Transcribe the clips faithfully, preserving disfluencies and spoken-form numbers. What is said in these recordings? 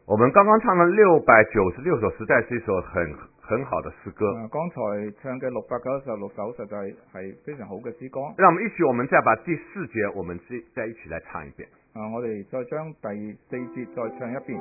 我們剛剛唱了六百九十六首，實在是一首很很好的詩歌。 啊，剛才唱嘅六百九十六首實在係非常好嘅詩歌。 讓我們一起，我們再把第四節，我們再一起來唱一遍。 啊，我哋再將第四節再唱一遍。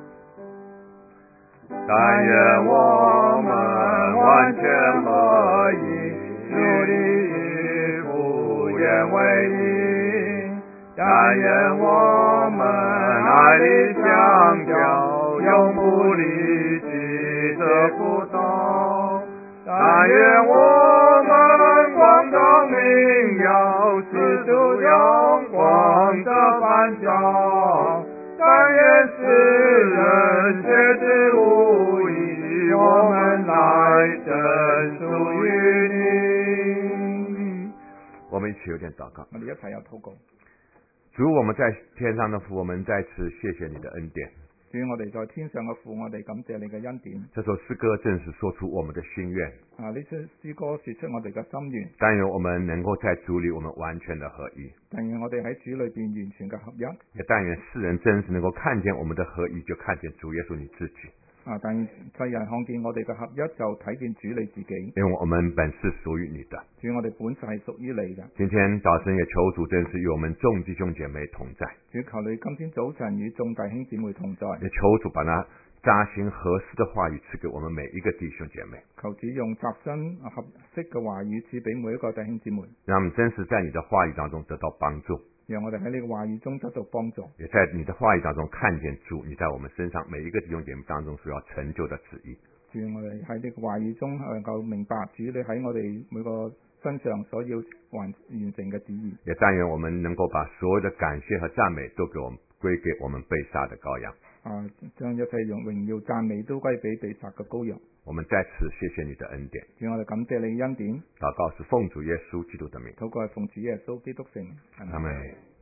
但願我們完全合一，努力以福音為營。但願我們愛力相交，永不離棄這輔導。但願我們光照明耀，使出陽光的帆橋。但願世人覺知無疑，我們來真屬於你。我們一起有點禱告。 我哋一齊有禱告。 主，我們在天上的父，我們在此謝謝你的恩典。 主，我哋在天上嘅父，我哋感謝你嘅恩典。 這首詩歌正是說出我們的心願。 啊，呢首詩歌說出我哋嘅心願。 但願我們能夠在主裏，我們完全的合一。 但願我哋喺主裏邊完全嘅合一。 也但願世人真是能夠看見我們的合一，就看見主耶穌你自己。 啊！但世人看見我哋嘅合一，就睇見主你自己。 因為我們本是屬於你的。 主，我哋本是係屬於你嘅。 今天早晨也求主真是與我們眾弟兄姐妹同在。 主，求你今天早晨與眾弟兄姊妹同在。 也求主把那扎心合適的話語賜給我們每一個弟兄姐妹。 求主用扎心合適嘅話語賜俾每一個弟兄姊妹。 讓我們真實在你的話語當中得到幫助。 讓我哋喺你嘅話語中得到幫助， 也在你的話語當中看見主你在我們身上每一個弟兄姐妹當中所要成就的旨意。 主，我哋喺你嘅話語中能夠明白主你喺我哋每個身上所要完完成嘅旨意。 也但願我們能夠把所有的感謝和讚美都給我們歸給我們被殺的羔羊。 啊，將一切榮榮耀讚美都歸俾被殺嘅羔羊。 我們在此謝謝你的恩典。 主，我哋感謝你恩典。 禱告是奉主耶穌基督的名。 禱告係奉主耶穌基督聖名。 阿們。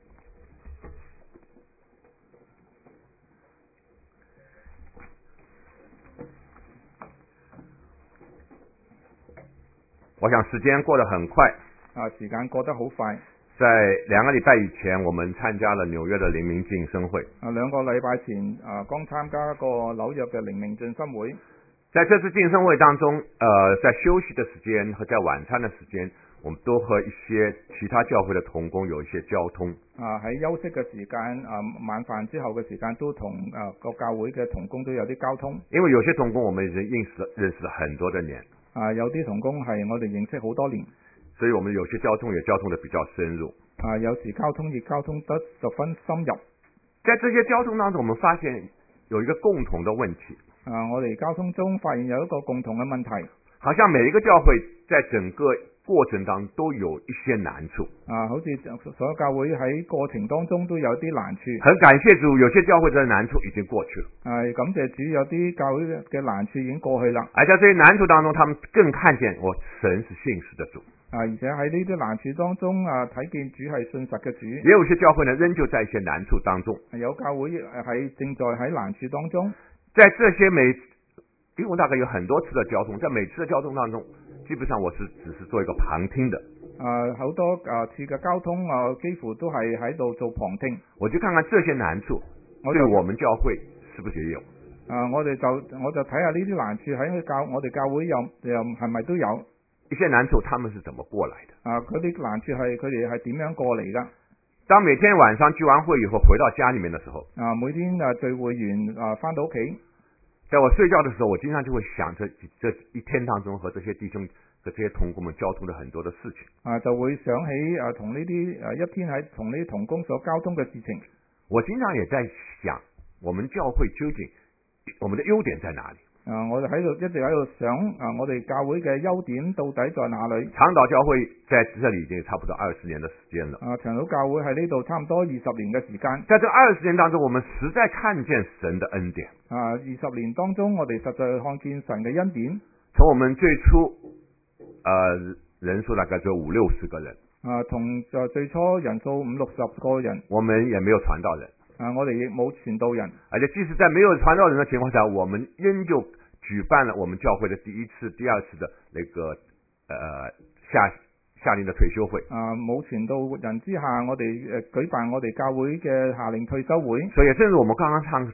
我想時間過得很快。 啊，時間過得好快。 在兩個禮拜以前，我們參加了紐約的靈命晉升會。 啊，兩個禮拜前啊，剛參加一個紐約嘅靈命晉升會。 在這次晉升會當中，呃，在休息的時間和在晚餐的時間，我們都和一些其他教會的同工有一些交通。 啊，喺休息嘅時間，啊晚飯之後嘅時間，都同啊各教會嘅同工都有啲交通。 因為有些同工我們已經認識了認識了很多的年。 啊，有啲同工係我哋認識好多年。 所以我們有些交通也交通得比較深入。 啊，有時交通亦交通得十分深入。 在這些交通當中，我們發現有一個共同的問題。 啊，我哋交通中發現有一個共同嘅問題， 好像每一個教會在整個過程當中都有一些難處。 啊，好似所有教會喺過程當中都有啲難處。 很感謝主，有些教會的難處已經過去了。 係感謝主，有啲教會嘅難處已經過去啦。 而在這些難處當中，他們更看見我神是信實的主。 啊，而且喺呢啲難處當中啊，睇見主係信實嘅主。 也有些教會呢，仍舊在一些難處當中。 有教會係正在喺難處當中。 在這些每，因為我大概有很多次的交通，在每次的交通當中，基本上我是只是做一個旁聽的。 啊，好多啊次嘅交通啊，幾乎都係喺度做旁聽。 我就看看這些難處， 我對我們教會是不是也有？ 啊，我哋就我就睇下呢啲難處喺教我哋教會有又係咪都有？ 一些難處他們是怎麼過來的？ 啊，嗰啲難處係佢哋係點樣過嚟噶？ 當每天晚上聚完會以後回到家裏面的時候， 啊，每天啊聚會完啊翻到屋企， 在我睡覺的時候，我經常就會想着這一天當中和這些弟兄和這些同工們交通的很多的事情。 啊，就會想起啊同呢啲啊一天喺同呢啲同工所交通嘅事情。 我經常也在想，我們教會究竟我們的優點在哪裡？ 啊！我哋喺度一直喺度想啊，我哋教會嘅優點到底在哪裡？ 長島教會在這裡已經差不多二十年的時間了。 啊，長島教會喺呢度差唔多二十年嘅時間。 在這二十年當中，我們實在看見神的恩典。 啊，二十年當中，我哋實在看見神嘅恩典。 從我們最初，呃，人數大概只有五六十個人。 啊，從就最初人數五六十個人， 我們也沒有傳道人。 啊，我哋亦冇傳道人。 而且即使在沒有傳道人的情況下，我們仍舊舉辦了我們教會的第一次、第二次的那個呃夏夏令的退休會。 啊，冇傳道人之下，我哋誒舉辦我哋教會嘅夏令退休會。 所以，正如我們剛剛唱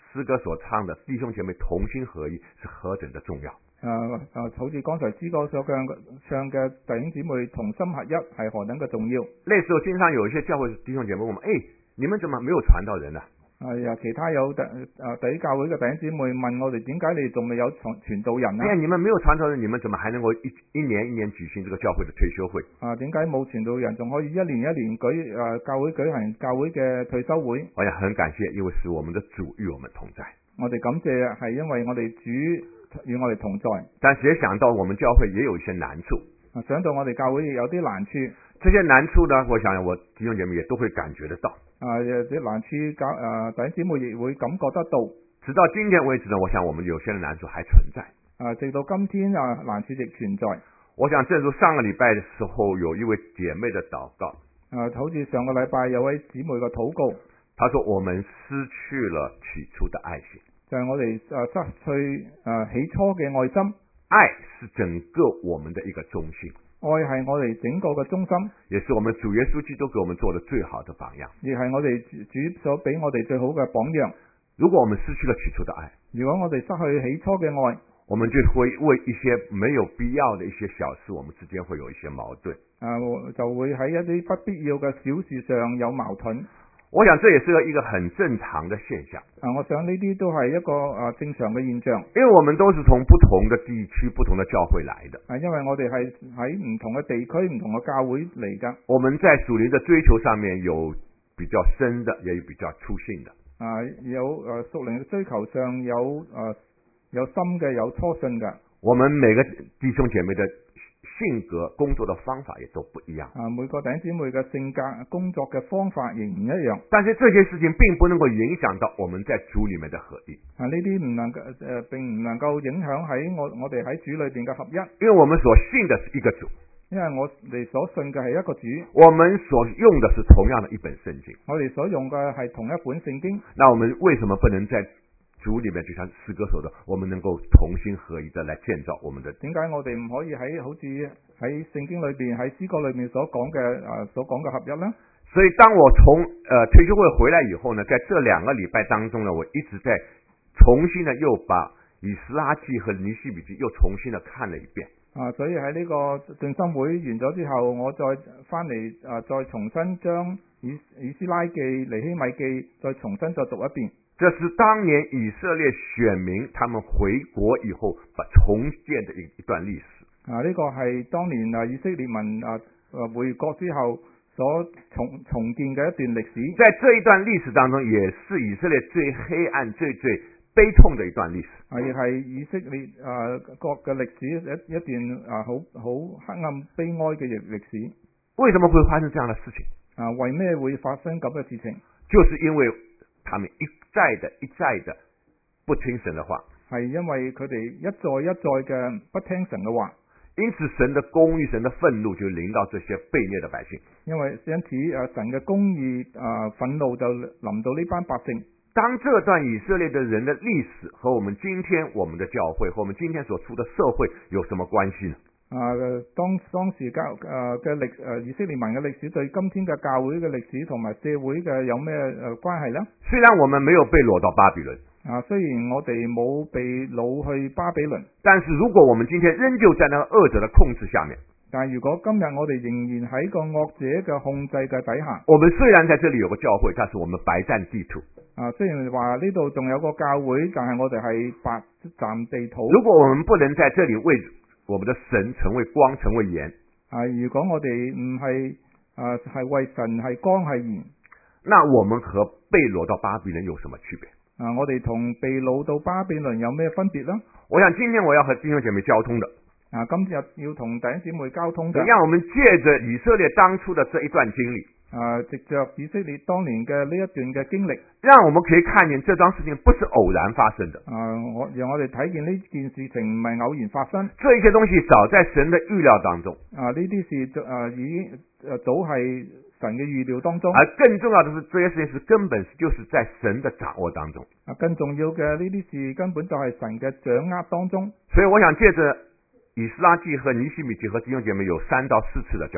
詩歌所唱的弟兄姐妹同心合一是何等的重要。 誒誒，好似剛才詩歌所唱唱嘅弟兄姊妹同心合一係何等嘅重要。 那時候經常有一些教會弟兄姐妹問我們，誒，你們怎麼沒有傳道人呢？ 係啊，其他有第誒第啲教會嘅弟兄姊妹問我哋，點解你哋仲未有傳傳道人啊？ 哎呀，你們沒有傳道人，你們怎麼還能夠一一年一年舉行這個教會的退休會？ 啊，點解冇傳道人仲可以一年一年舉誒、啊、教會舉行教會嘅退休會？ 我也很感謝，因為是我們的主與我們同在。 我哋感謝係因為我哋主與我哋同在。 但是也想到我們教會也有一些難處。 啊，想到我哋教會亦有啲難處。 這些難處呢，我想我弟兄姐妹也都會感覺得到。 啊，啲難處教誒弟兄姊妹亦會感覺得到。 直到今天為止呢，我想我們有些難處還存在。 啊，直到今天啊，難處亦存在。 我想正如上個禮拜的時候，有一位姐妹的禱告。 啊，好似上個禮拜有位姊妹嘅禱告。 她說：我們失去了起初的愛心。 就係我哋誒失去誒起初嘅愛心。 愛是整個我們的一個中心。 愛係我哋整個嘅中心， 也是我們主耶穌基督給我們做的最好的榜樣， 亦係我哋主所俾我哋最好嘅榜樣。 如果我們失去了起初的愛， 如果我哋失去起初嘅愛， 我們就會為一些沒有必要的一些小事，我們之間會有一些矛盾。 啊，就會喺一啲不必要嘅小事上有矛盾。 我想這也是一個很正常的現象。 啊，我想呢啲都係一個啊正常嘅現象。 因為我們都是從不同的地區、不同的教會來的。 啊，因為我哋係喺唔同嘅地區、唔同嘅教會嚟噶。 我們在屬靈的追求上面有比較深的，也有比較粗性的。 啊，有誒屬靈嘅追求上有誒有深嘅，有初信嘅。 我們每個弟兄姐妹的性格、工作的方法也都不一樣。 啊，每個弟兄姊妹嘅性格、工作嘅方法仍唔一樣。 但是這些事情並不能夠影響到我們在主裏面的合一。 啊，呢啲唔能夠誒、呃，並唔能夠影響喺我我哋喺主裏邊嘅合一。 因為我們所信的是一個主。 因為我哋所信嘅係一個主。 我們所用的是同樣的一本聖經。 我哋所用嘅係同一本聖經。 那我們為什麼不能在主裏面，就像詩歌所說的，我們能夠同心合一的來建造我們的？點解我哋唔可以喺好似喺聖經裏邊喺詩歌裏面所講嘅誒所講嘅合一呢？ 所以當我從呃退休會回來以後呢，在這兩個禮拜當中呢，我一直在重新的又把以斯拉記和尼希米記又重新的看了一遍。 啊，所以喺呢個進心會完咗之後，我再翻嚟啊，再重新將以以斯拉記、尼希米記再重新再讀一遍。 這是當年以色列選民他們回國以後把重建的一一段歷史。 啊，呢、這個係當年啊以色列民啊啊回國之後所重重建嘅一段歷史。 在這一段歷史當中，也是以色列最黑暗、最最悲痛的一段歷史。 啊，亦係以色列啊國嘅歷史一一段啊好好黑暗悲哀嘅歷歷史。 為什麼會發生這樣的事情？ 啊，為咩會發生咁嘅事情？ 就是因為他們一再的、一再的不聽神的話， 係因為佢哋一再一再嘅不聽神嘅話， 因此神的公義、神的憤怒就臨到這些被虐的百姓。 因為因此誒神嘅公義誒憤怒就臨到呢班百姓。 當這段以色列的人的歷史和我們今天我們的教會和我們今天所處的社會有什麼關係呢？ 啊，當當時教誒嘅歷誒以色列民嘅歷史對今天嘅教會嘅歷史同埋社會嘅有咩誒關係呢？ 雖然我們沒有被擄到巴比倫， 啊，雖然我哋冇被擄去巴比倫， 但是如果我們今天仍舊在那個惡者的控制下面， 但係如果今日我哋仍然喺個惡者嘅控制嘅底下， 我們雖然在這裡有個教會，但是我們白佔地土。 啊，雖然話呢度仲有個教會，但係我哋係白佔地土。 如果我們不能在這裡為我們的神成為光、成為鹽， 啊，如果我哋唔係啊係為神係光係鹽， 那我們和被擄到巴比倫有什麼區別？ 啊，我哋同被擄到巴比倫有咩分別呢？ 我想今天我要和弟兄姐妹交通的， 啊，今日要同弟兄姊妹交通嘅， 讓我們借着以色列當初的這一段經歷， 啊，藉着以色列當年嘅呢一段嘅經歷， 讓我們可以看見這樁事情不是偶然發生的。 啊，我讓我哋睇見呢件事情唔係偶然發生， 這一些東西早在神的預料當中。 啊，呢啲事啊已經誒早係神嘅預料當中。 而更重要的是，這些事情是根本就是在神的掌握當中。 啊，更重要嘅呢啲事根本就係神嘅掌握當中。 所以我想借着以斯拉記和尼希米記和弟兄姐妹有三到四次的交通。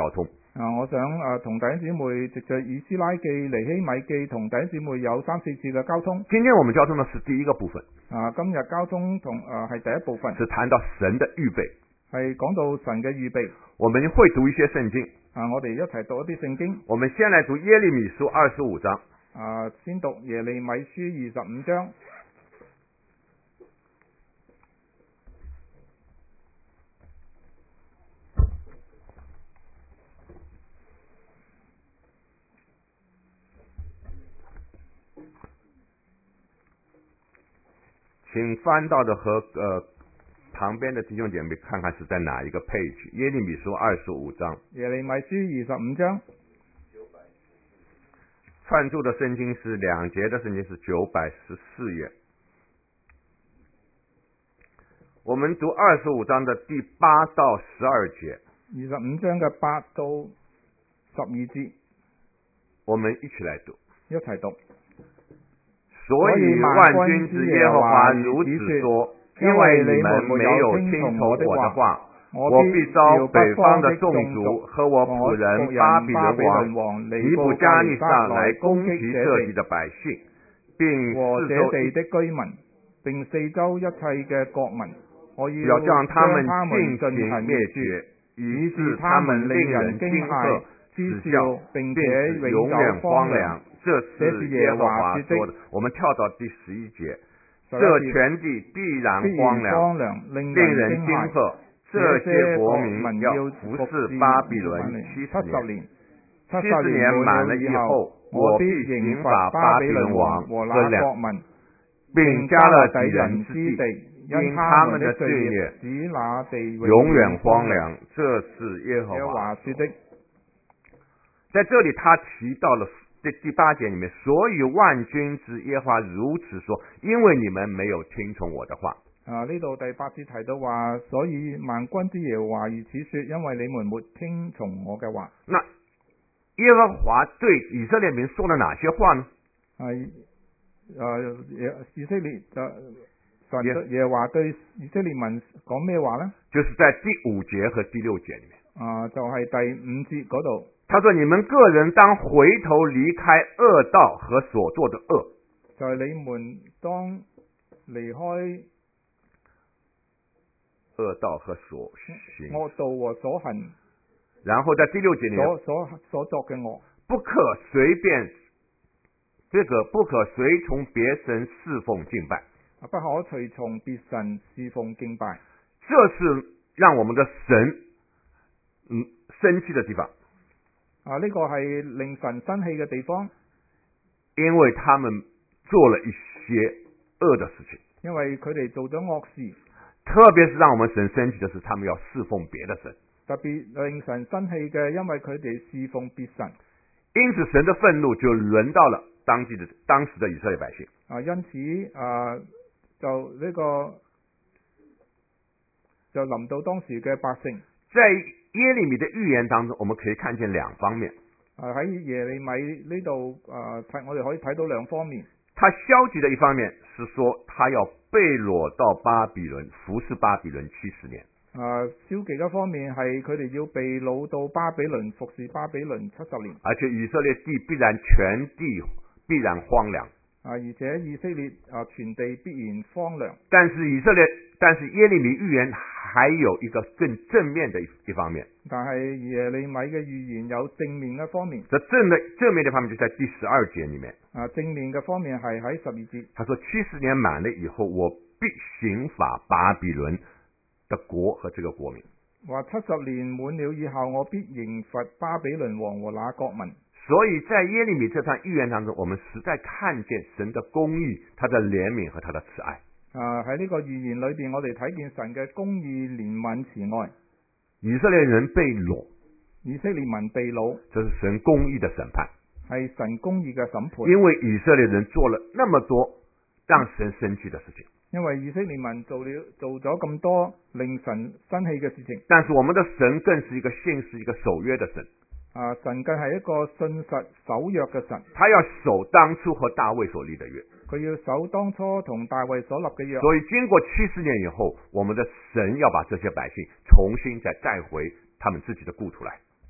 啊，我想誒同弟兄姊妹藉着以斯拉記、尼希米記同弟兄姊妹有三四次嘅交通。 今天我們交通的是第一個部分。 啊，今日交通同誒係第一部分， 是談到神的預備， 係講到神嘅預備。 我們會讀一些聖經。 啊，我哋一齊讀一啲聖經。 我們先來讀耶利米書二十五章。 啊，先讀耶利米書二十五章。 請翻到的和呃旁邊的弟兄姐妹看看是在哪一個 page。耶利米書二十五章。 耶利米書二十五章。 串注的聖經是兩節的聖經是九百十四頁。我們讀二十五章的第八到十二節。 二十五章嘅八到十二節。 我們一起來讀。 一齊讀。 所以萬軍之耶和華如此說，因為你們沒有聽從我的話，我必召北方的眾族和我僕人巴比倫王尼布加尼撒來攻擊這地的百姓，並和這地的居民，並四周一切嘅國民，我要將他們盡盡情滅絕，以致他們令人驚駭、嗤笑，並且永遠荒涼。這是耶和華說的。我們跳到第十一節，這全地必然荒涼，令人驚駭。這些國民要服侍巴比倫七十年，七十年滿了以後，我必刑罰巴比倫王和那國民，並加勒底人之地，因他們的罪孽，使那地永遠荒涼。這是耶和華說的。在這裡，他提到了這第八節裡面，所以萬軍之耶和華如此說，因為你們沒有聽從我的話。啊，呢度第八節提到話，所以萬軍之耶和華如此說，因為你們沒聽從我嘅話。那耶和華對以色列民說了哪些話呢？係，誒，以色列誒神耶和華對以色列民講咩話呢？就是在第五節和第六節裡面。啊，就係第五節嗰度。他說：你們個人當回頭離開惡道和所做的惡。就係你們當離開惡道和所行惡道和所行。然後在第六節裏面，所所所作嘅惡，不可隨便，這個不可隨從別神侍奉敬拜。不可隨從別神侍奉敬拜。這是讓我們的神嗯生氣的地方。啊！呢、這個係令神生氣嘅地方，因為他們做了一些惡的事情，因為佢哋做咗惡事，特別是讓我們神生氣的是，他們要侍奉別的神，特別令神生氣嘅，因為佢哋侍奉別神，因此神的憤怒就輪到了當地的當時的以色列百姓。啊，因此啊，就呢、這個就臨到當時嘅百姓，在耶利米的預言當中，我們可以看見兩方面。啊，喺耶利米呢度啊，睇我哋可以睇到兩方面。他消極的一方面是說，他要被擄到巴比倫，服侍巴比倫七十年。啊，消極嘅方面係佢哋要被擄到巴比倫，服侍巴比倫七十年。而且以色列地必然全地必然荒涼。啊，而且以色列啊全地必然荒涼。但是以色列，但是耶利米預言還有一個更正面的一一方面。但係耶利米嘅預言有正面嘅方面。這正面正面的方面就在第十二節裏面。啊，正面嘅方面係喺十二節。他說七十年滿了以後，我必刑罰巴比倫的國和這個國民。話七十年滿了以後，我必刑罰巴比倫王和那國民。所以在耶利米這段預言當中，我們實在看見神的公義、他的憐憫和他的慈愛。啊，喺呢個預言裏邊，我哋睇見神嘅公義、憐憫、慈愛。以色列人被擄，以色列民被擄，這是神公義的審判，係神公義嘅審判。因為以色列人做了那麼多讓神生氣的事情，因為以色列民做了做咗咁多令神生氣嘅事情。但是我們的神更是一個信實、一個守約的神。啊，神更係一個信實守約嘅神，他要守當初和大衛所立的約，佢要守當初同大衛所立嘅約。所以經過七十年以後，我們的神要把這些百姓重新再帶回他們自己的故土來。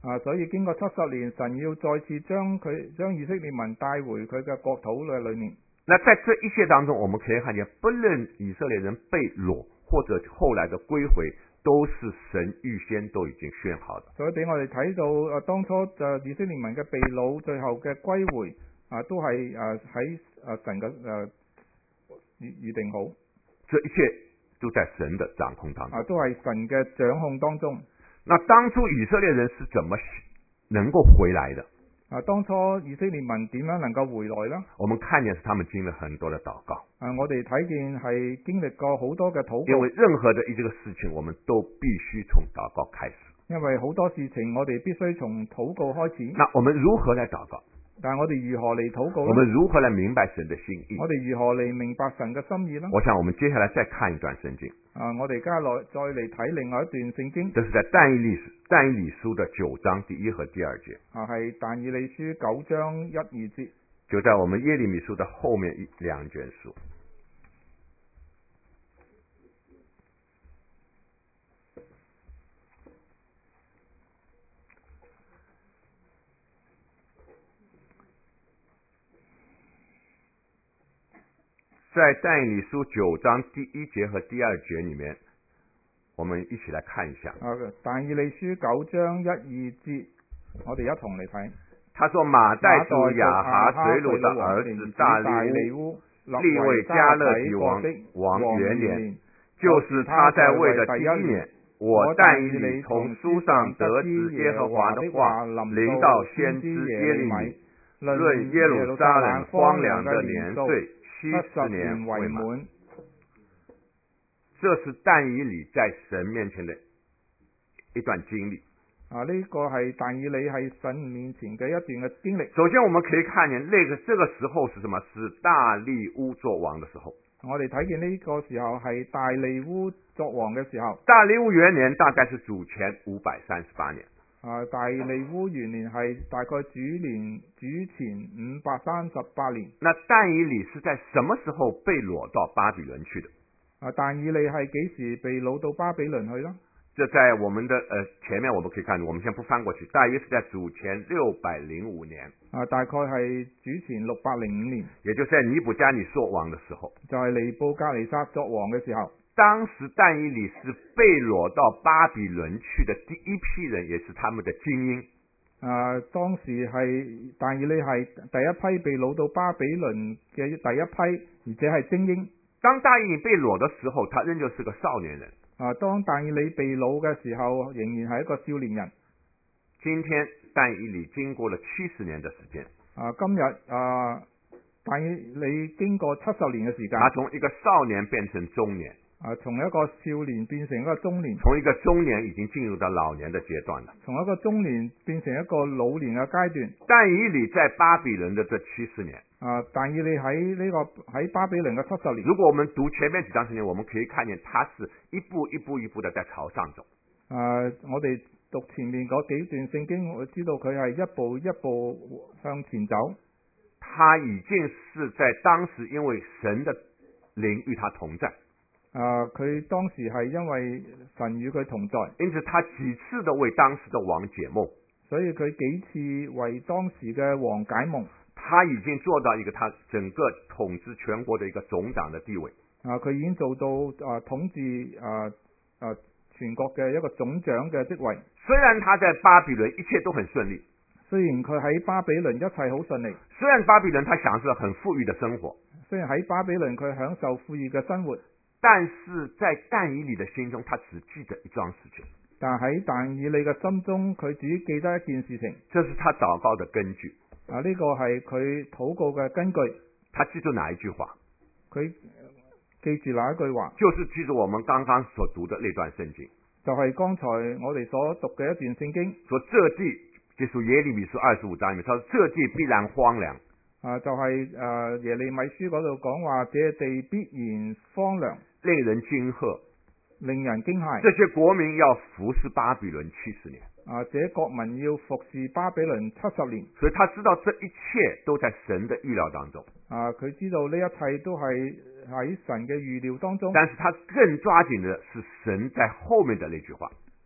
啊，所以經過七十年，神要再次將佢將以色列民帶回佢嘅國土嘅裏面。 那在這一切當中，我們可以看見，不論以色列人被擄或者後來的歸回，都是神預先都已經選好的。 所以俾我哋睇到，啊，當初就以色列民嘅被擄，最後嘅歸回，啊，都係啊喺啊神嘅誒預預定好。 這一切都在神的掌控當中。 啊，都係神嘅掌控當中。 那當初以色列人是怎麼能夠回來的？ 啊，當初以色列民點樣能夠回來呢？ 我們看見是他們經歷很多的禱告。 啊，我哋睇見係經歷過好多嘅禱告。 因為任何的一這個事情，我們都必須從禱告開始。 因為好多事情我哋必須從禱告開始。 那我們如何來禱告？ 但係我哋如何嚟禱告呢？ 我們如何來明白神的心意？ 我哋如何嚟明白神嘅心意呢？ 我想我們接下來再看一段聖經。 啊，我哋而家來再嚟睇另外一段聖經。 這是在但以理但以理書的九章第一和第二節。 啊，係但以理書九章一二節。 就在我們耶利米書的後面一兩卷書。在但以理書九章第一節和第二節裏面，我們一起來看一下。 啊，但以理書九章一二節，我哋一同嚟睇。 他說馬代族亞哈隨魯的兒子大利烏立為迦勒底王王元年，就是他在位的第一年，我但以理從書上得知耶和華的話臨到先知耶利米，論耶路撒冷荒涼的年歲七十年未滿。這是但以理在神面前的一段經歷。 啊，呢、這個係但以理喺神面前嘅一段嘅經歷。 首先我們可以看見，那個這個時候是什麼？是大利烏作王的時候。 我哋睇見呢個時候係大利烏作王嘅時候。 大利烏元年大概是主前五百三十八年。 啊，大利烏元年係大概主年主前五百三十八年。 那但以理是在什麼時候被擄到巴比倫去的？ 啊，但以理係幾時被擄到巴比倫去呢？ 這在我們的呃前面我們可以看，我們先不翻過去，大約是在主前六百零五年。 啊，大概係主前六百零五年， 也就是在尼布加尼作王的時候。 就係尼布甲尼撒作王嘅時候。 當時但以理是被擄到巴比倫去的第一批人，也是他們的精英。 啊，當時係但以理係第一批被擄到巴比倫嘅第一批，而且係精英。 當但以理被擄的時候，他仍舊是個少年人。 啊，當但以理被擄嘅時候，仍然係一個少年人。 今天但以理經過了七十年的時間。 啊，今日啊，但以理經過七十年嘅時間。 他從一個少年變成中年。 啊，從一個少年變成一個中年。 從一個中年已經進入到老年的階段了。 從一個中年變成一個老年嘅階段。 但以理在巴比倫的這七十年。 啊，但以理喺呢個喺巴比倫嘅七十年。 如果我們讀前面幾章聖經，我們可以看見他是一步一步一步的在朝上走。 啊，我哋讀前面嗰幾段聖經，我知道佢係一步一步向前走。 他已經是在當時因為神的靈與他同在。 啊，佢當時係因為神與佢同在， 因此他幾次的為當時的王解夢。 所以佢幾次為當時嘅王解夢。 他已經做到一個他整個統治全國的一個總長的地位。 啊，佢已經做到啊統治啊啊全國嘅一個總長嘅職位。 雖然他在巴比倫一切都很順利， 雖然佢喺巴比倫一切好順利， 雖然巴比倫他享受很富裕的生活， 雖然喺巴比倫佢享受富裕嘅生活， 但是在但以理的心中，他只記得一樁事情。 但喺但以理嘅心中，佢只記得一件事情。 這是他禱告的根據。 啊，呢個係佢禱告嘅根據。 他記住哪一句話？ 佢記住哪一句話？ 就是記住我們剛剛所讀的那段聖經。 就係剛才我哋所讀嘅一段聖經。 說這地，就是耶利米書二十五章裏面，他說這地必然荒涼。 啊，就係、是、誒、呃、耶利米書嗰度講話，這地必然荒涼， 令人驚嚇， 令人驚駭。 這些國民要服侍巴比倫七十年。 啊，這國民要服侍巴比倫七十年。 所以他知道這一切都在神的預料當中。 啊，佢知道呢一切都係喺神嘅預料當中。 但是他更抓緊的是神在後面的那句話。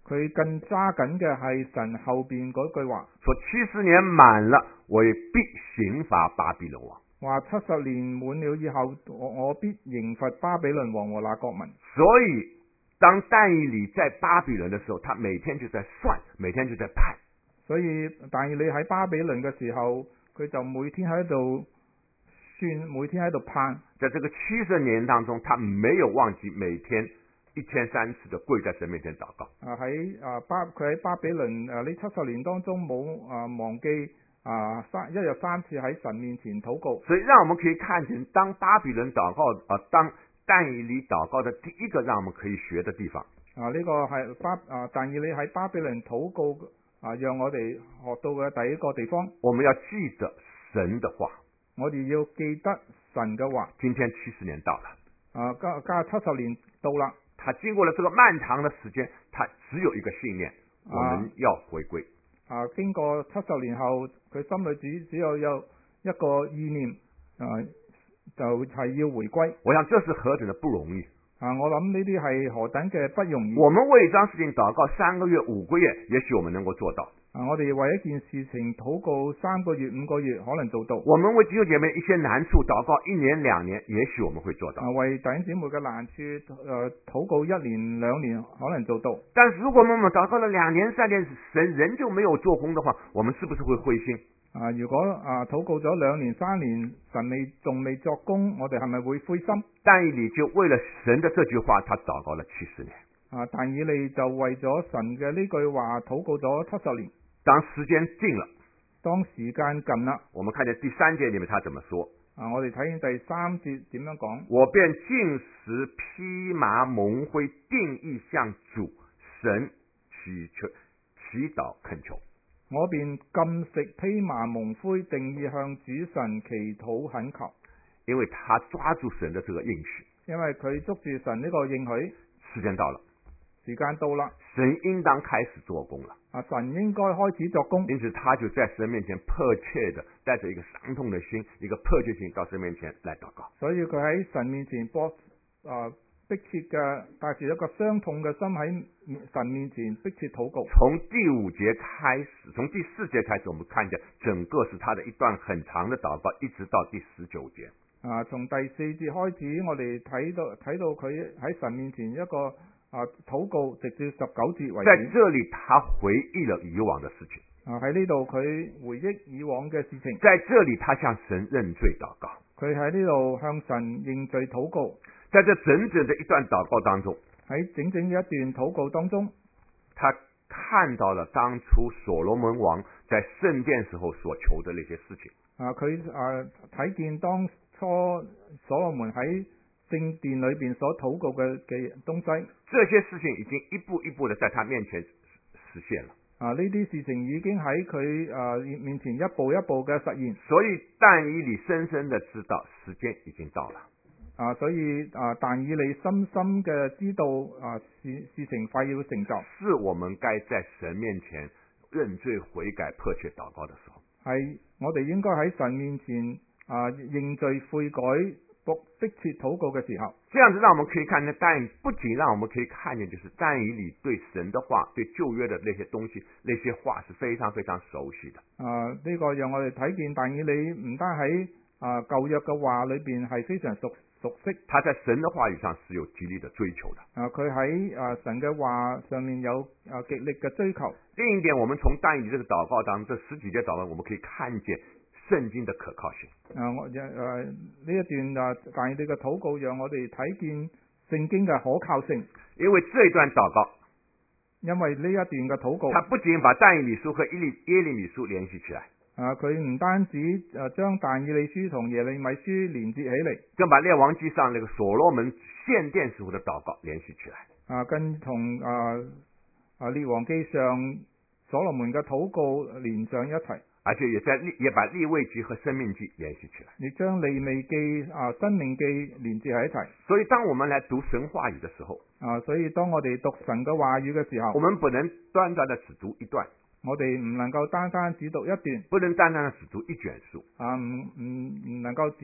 佢更揸緊嘅係神後邊嗰句話， 說七十年滿了，我也必刑罰巴比倫王。 話七十年滿了以後，我我必刑罰巴比倫王和那國民。 所以當但以理在巴比倫的時候，他每天就在算，每天就在判。 所以但以理喺巴比倫嘅時候，佢就每天喺度算，每天喺度判。 在這個七十年當中，他沒有忘記每天一天三次的跪在神面前禱告。 啊喺啊巴佢喺巴比倫啊呢七十年當中冇啊忘記啊三一日三次喺神面前禱告。 所以讓我們可以看見，當巴比倫禱告啊，當但以理禱告的第一個讓我們可以學的地方。 啊呢、這個係巴啊但以理喺巴比倫禱告啊，讓我哋學到嘅第一個地方。 我們要記得神的話， 我哋要記得神嘅話。 今天七十年到了， 啊加加七十年到啦。 他經過了這個漫長的時間，他只有一個信念，我們要回歸。 啊，經過七十年後，佢心裏只只有有一個意念，啊，就係、是、要回歸。 我想這是何等的不容易啊！我諗呢啲係何等嘅不容易。 我們為一樁事情禱告三個月、五個月，也許我們能夠做到。 啊！我哋為一件事情禱告三個月、五個月，可能做到。 我們為弟兄姐妹一些難處禱告一年、兩年，也許我們會做到。 啊！為弟兄姊妹嘅難處，誒、呃，禱告一年、兩年，可能做到。 但是如果我們禱告了兩年、三年，神仍舊沒有做工的話，我們是不是會灰心？ 啊！如果啊禱告咗兩年、三年，神未仲未作工，我哋係咪會灰心？ 但以理就為了神的這句話，他禱告了七十年。 啊！但以理就為咗神嘅呢句話禱告咗七十年。 當時間近了， 當時間近啦， 我們看見第三節裏面他怎麼說？ 啊！我哋睇見第三節點樣講？我便禁食披麻蒙灰，定意向主神祈求祈禱懇求。 我便禁食披麻蒙灰，定意向主神祈禱懇求。 因為他抓住神的這個應許， 因為佢捉住神呢個應許。 時間到了， 時間到啦， 神應當開始做工了。 啊，神應該開始作工。 因此他就在神面前迫切的帶着一個傷痛的心，一個迫切性到神面前來禱告。 所以佢喺神面前迫啊迫切嘅帶住一個傷痛嘅心喺神面前迫切禱告。 從第五節開始，從第四節開始，我們看見整個是他的一段很長的禱告，一直到第十九節。 啊，從第四節開始，我哋睇到睇到佢喺神面前一個啊禱告，直至十九節為止。 在這裏，他回憶了以往的事情。 啊，喺呢度佢回憶以往嘅事情。 在這裏，他向神認罪禱告。 佢喺呢度向神認罪禱告。 在這整整的一段禱告當中， 喺整整一段禱告當中， 他看到了當初所羅門王在聖殿時候所求的那些事情。 啊，佢啊睇見當初所羅門喺聖殿裏邊所禱告嘅嘅東西， 這些事情已經一步一步的在他面前實現了。 啊，呢啲事情已經喺佢啊面前一步一步嘅實現。 所以但以理深深的知道時間已經到了。 啊，所以啊，但以理深深嘅知道啊事事情快要成就， 是我們該在神面前認罪悔改、迫切禱告的時候。 係我哋應該喺神面前啊認罪悔改、迫迫切禱告嘅時候。 這樣子讓我們可以看見，但不僅讓我們可以看見，就是但以理對神的話、對舊約的那些東西、那些話是非常非常熟悉的。 啊，呢、這個讓我哋睇見但以理唔單喺啊舊約嘅話裏邊係非常熟熟悉， 他在神的話語上是有極力的追求的。 啊，佢喺啊神嘅話上面有啊極力嘅追求。 另一點，我們從但以理這個禱告當中，這十幾節禱告，我們可以看見聖經的可靠性。 啊，我誒呢一段啊但以理嘅禱告，讓我哋睇見聖經嘅可靠性。 因為這一段禱告， 因為呢一段嘅禱告， 他不僅把但以理書和耶利耶利米書聯繫起來。 啊！佢唔單止誒將但以理書同耶利米書連接起嚟， 更把列王記上那個所羅門獻殿時候的禱告聯繫起來。 啊，跟同啊啊列王記上所羅門嘅禱告連上一齊， 而且也在利也把利未記和申命記聯繫起來。 亦將利未記啊申命記連接喺一齊。 所以當我們來讀神話語的時候， 啊，所以當我哋讀神嘅話語嘅時候， 我們不能單單的只讀一段。 我哋唔能夠單單只讀一段， 不能單單的只讀一卷書， 啊，唔唔唔能夠只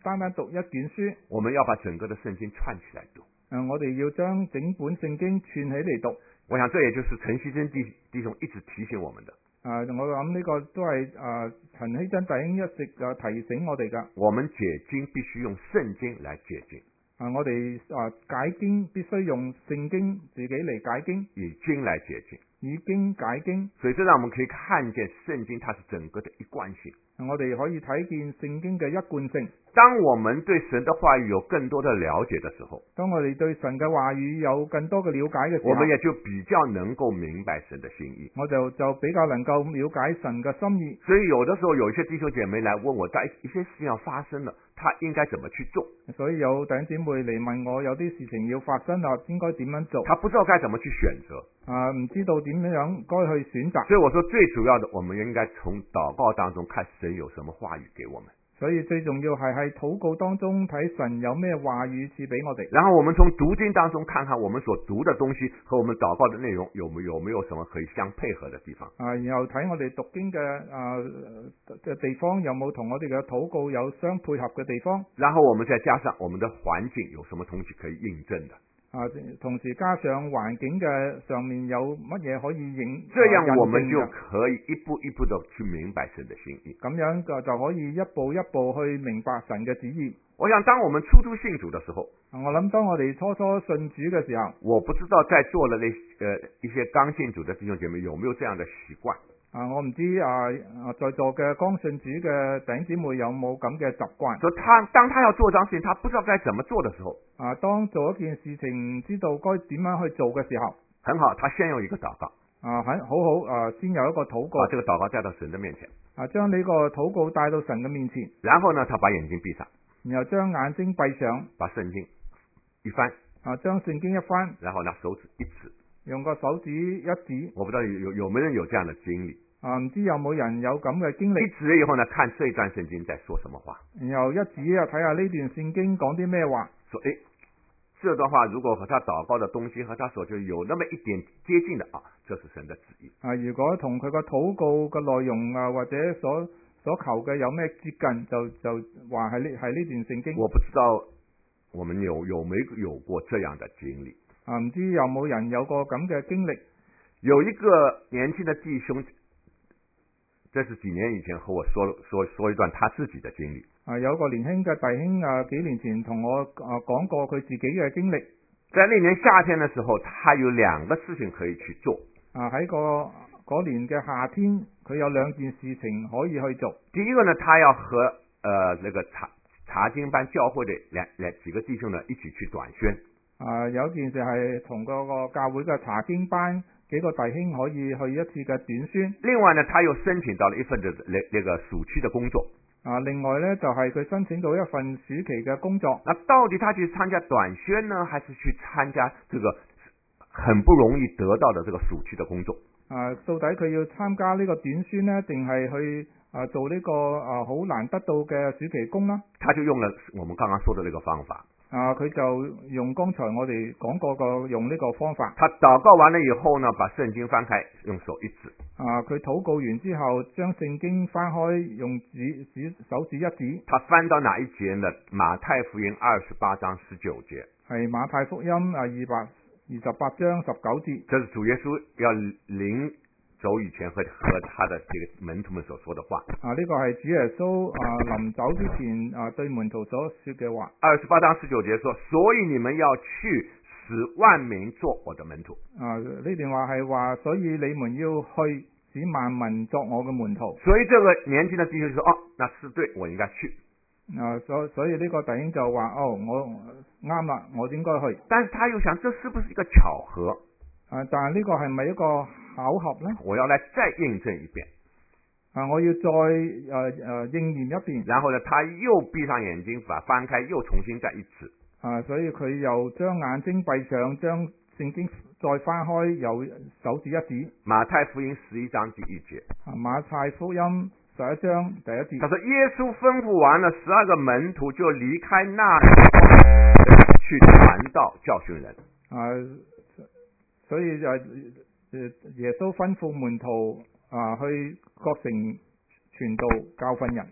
單單讀一卷書， 我們要把整個的聖經串起來讀。 誒，我哋要將整本聖經串起嚟讀。 我想這也就是陳希珍弟弟兄一直提醒我們的。 啊，我諗呢個都係啊陳希珍弟兄一直啊提醒我哋噶。 我們解經必須用聖經來解經。 啊，我哋啊解經必須用聖經自己嚟解經， 以經來解經， 以經解經。 所以這讓我們可以看見聖經它是整個的一貫性。 我哋可以睇見聖經嘅一貫性。 當我們對神的話語有更多的了解的時候， 當我哋對神嘅話語有更多嘅了解嘅時候， 我們也就比較能夠明白神的心意。 我就就比較能夠了解神嘅心意。 所以有的時候有一些弟兄姐妹來問我，在一些事情要發生了，他應該怎麼去做？ 所以有弟兄姊妹嚟問我，有啲事情要發生啦，應該點樣做？ 他不知道該怎麼去選擇。 啊，唔知道點樣該去選擇。 所以我說最主要的，我們應該從禱告當中看神有什麼話語給我們。 所以最重要係喺禱告當中睇神有咩話語賜俾我哋。 然後我們從讀經當中看看我們所讀的東西和我們禱告的內容有沒有沒有什麼可以相配合的地方。 啊，然後睇我哋讀經嘅啊嘅地方有冇同我哋嘅禱告有相配合嘅地方。 然後我們再加上我們的環境有什麼東西可以印證的。 啊，同時加上環境嘅上面有乜嘢可以影， 這樣我們就可以一步一步的去明白神的心意。 咁樣就就可以一步一步去明白神嘅旨意。 我想當我們初初信主的時候， 我諗當我哋初初信主嘅時候， 我不知道在座的那呃一些剛信主的弟兄姐妹有沒有這樣的習慣。 啊，我唔知啊啊在座嘅剛信主嘅弟兄姊妹有冇咁嘅習慣？ 所以他當他要做張事情，他不知道該怎麼做的時候， 啊，當做一件事情唔知道該點樣去做嘅時候， 很好，他先有一個禱告， 啊，很好好啊，先有一個禱告， 把這個禱告帶到神的面前， 啊，將呢個禱告帶到神嘅面前， 然後呢，他把眼睛閉上， 然後將眼睛閉上， 把聖經一翻， 啊，將聖經一翻， 然後拿手指一指， 用個手指一指， 我不知道有有有沒有人有這樣的經歷。 啊，唔知有冇人有咁嘅經歷？ 一指以後呢，看這段聖經在說什麼話。 然後一指啊，睇下呢段聖經講啲咩話。 說，誒，這段話如果和他禱告的東西和他所就有那麼一點接近的啊，這是神的旨意。 啊，如果同佢個禱告嘅內容啊，或者所所求嘅有咩接近，就就話係呢係呢段聖經。 我不知道我們有有沒有過這樣的經歷。 啊，唔知有冇人有過咁嘅經歷？ 有一個年輕的弟兄。這是幾年以前和我說說說一段他自己的經歷。 啊，有個年輕嘅弟兄啊，幾年前同我啊講過佢自己嘅經歷。 在那年夏天的時候，他有兩個事情可以去做。 啊，喺個嗰年嘅夏天，佢有兩件事情可以去做。 第一個呢，他要和呃那個查查經班教會的兩兩幾個弟兄呢一起去短宣。 啊，有一件事係同嗰個教會嘅查經班幾個弟兄可以去一次嘅短宣。另外呢，他又申請到了一份的那那個暑期的工作。 啊，另外呢，就係、是、佢申請到一份暑期嘅工作。 那到底他去參加短宣呢，還是去參加這個很不容易得到的這個暑期的工作？ 啊，到底佢要參加呢個短宣呢，定係去啊做呢、這個啊好難得到嘅暑期工呢？ 他就用了我們剛剛說的那個方法。 啊，佢就用剛才我哋講過個用呢個方法。 他禱告完了以後呢，把聖經翻開，用手一指。 啊，佢禱告完之後，將聖經翻開，用指指手指一指。 他翻到哪一節呢？馬太福音二十八章十九節。 係馬太福音啊，二百二十八章十九節。 這是主耶穌要臨走以前和和他的這個門徒們所說的話。 啊，呢、這個係主耶穌啊臨走之前啊對門徒所說嘅話。 二十八章十九節說：所以你們要去，使萬民作我的門徒。 啊，呢段話係話，所以你們要去，使萬民作我嘅門徒。 所以這個年輕的弟兄說：哦，那是對，我應該去。 啊，所所以呢個弟兄就話：哦，我啱啦，我應該去。 但是他又想，這是不是一個巧合？ 啊，但係呢個係咪一個巧合呢？ 我要來再印證一遍。 啊，我要再誒誒、呃呃、應驗一遍。 然後呢，他又閉上眼睛，把翻開，又重新再一指。 啊，所以佢又將眼睛閉上，將聖經再翻開，又手指一指。 馬太福音十一章第一節。 啊，馬太福音十一章第一節。 他說：耶穌吩咐完了十二個門徒，就離開那裡去傳道教訓人。 啊。所以就誒耶穌吩咐門徒啊去各城傳道教訓人。